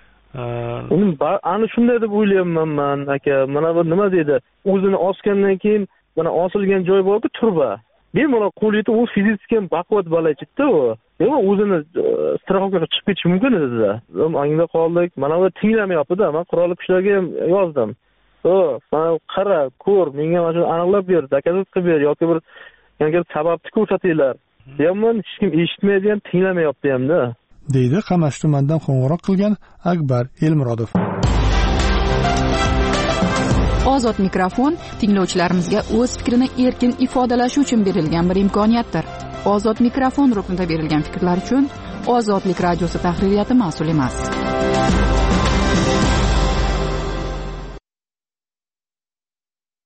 Ana shunday deb o'ylayapman men, aka. Mana bu nima deydi? O'zini osgandan keyin mana osilgan joy borku, turba. Bemalol qo'l yetib, u fizически baquvvat bo'lajitda u. O'zini straxovkaga chiqib ketishi mumkin edi-da. Angda qoldik. Mana bu tinglamayapti-da. Men qurolli kuchlarga ham yozdim. Mana qara, ko'r, menga mana shuni aniqlab ber, zakazat qilib ber yoki bir yangi sababni ko'rsatinglar. Deyapman, hech kim eshitmaydi ham, tinglamayapti ham-da. deydi Qamash tumanidan qo'ng'iroq qilgan Akbar Elmurodov. Ozod mikrofon tinglovchilarimizga o'z fikrini erkin ifodalashi uchun berilgan bir imkoniyatdir. Ozod mikrofon ruknida berilgan fikrlar uchun Ozodlik radiosi tahririyati mas'ul emas.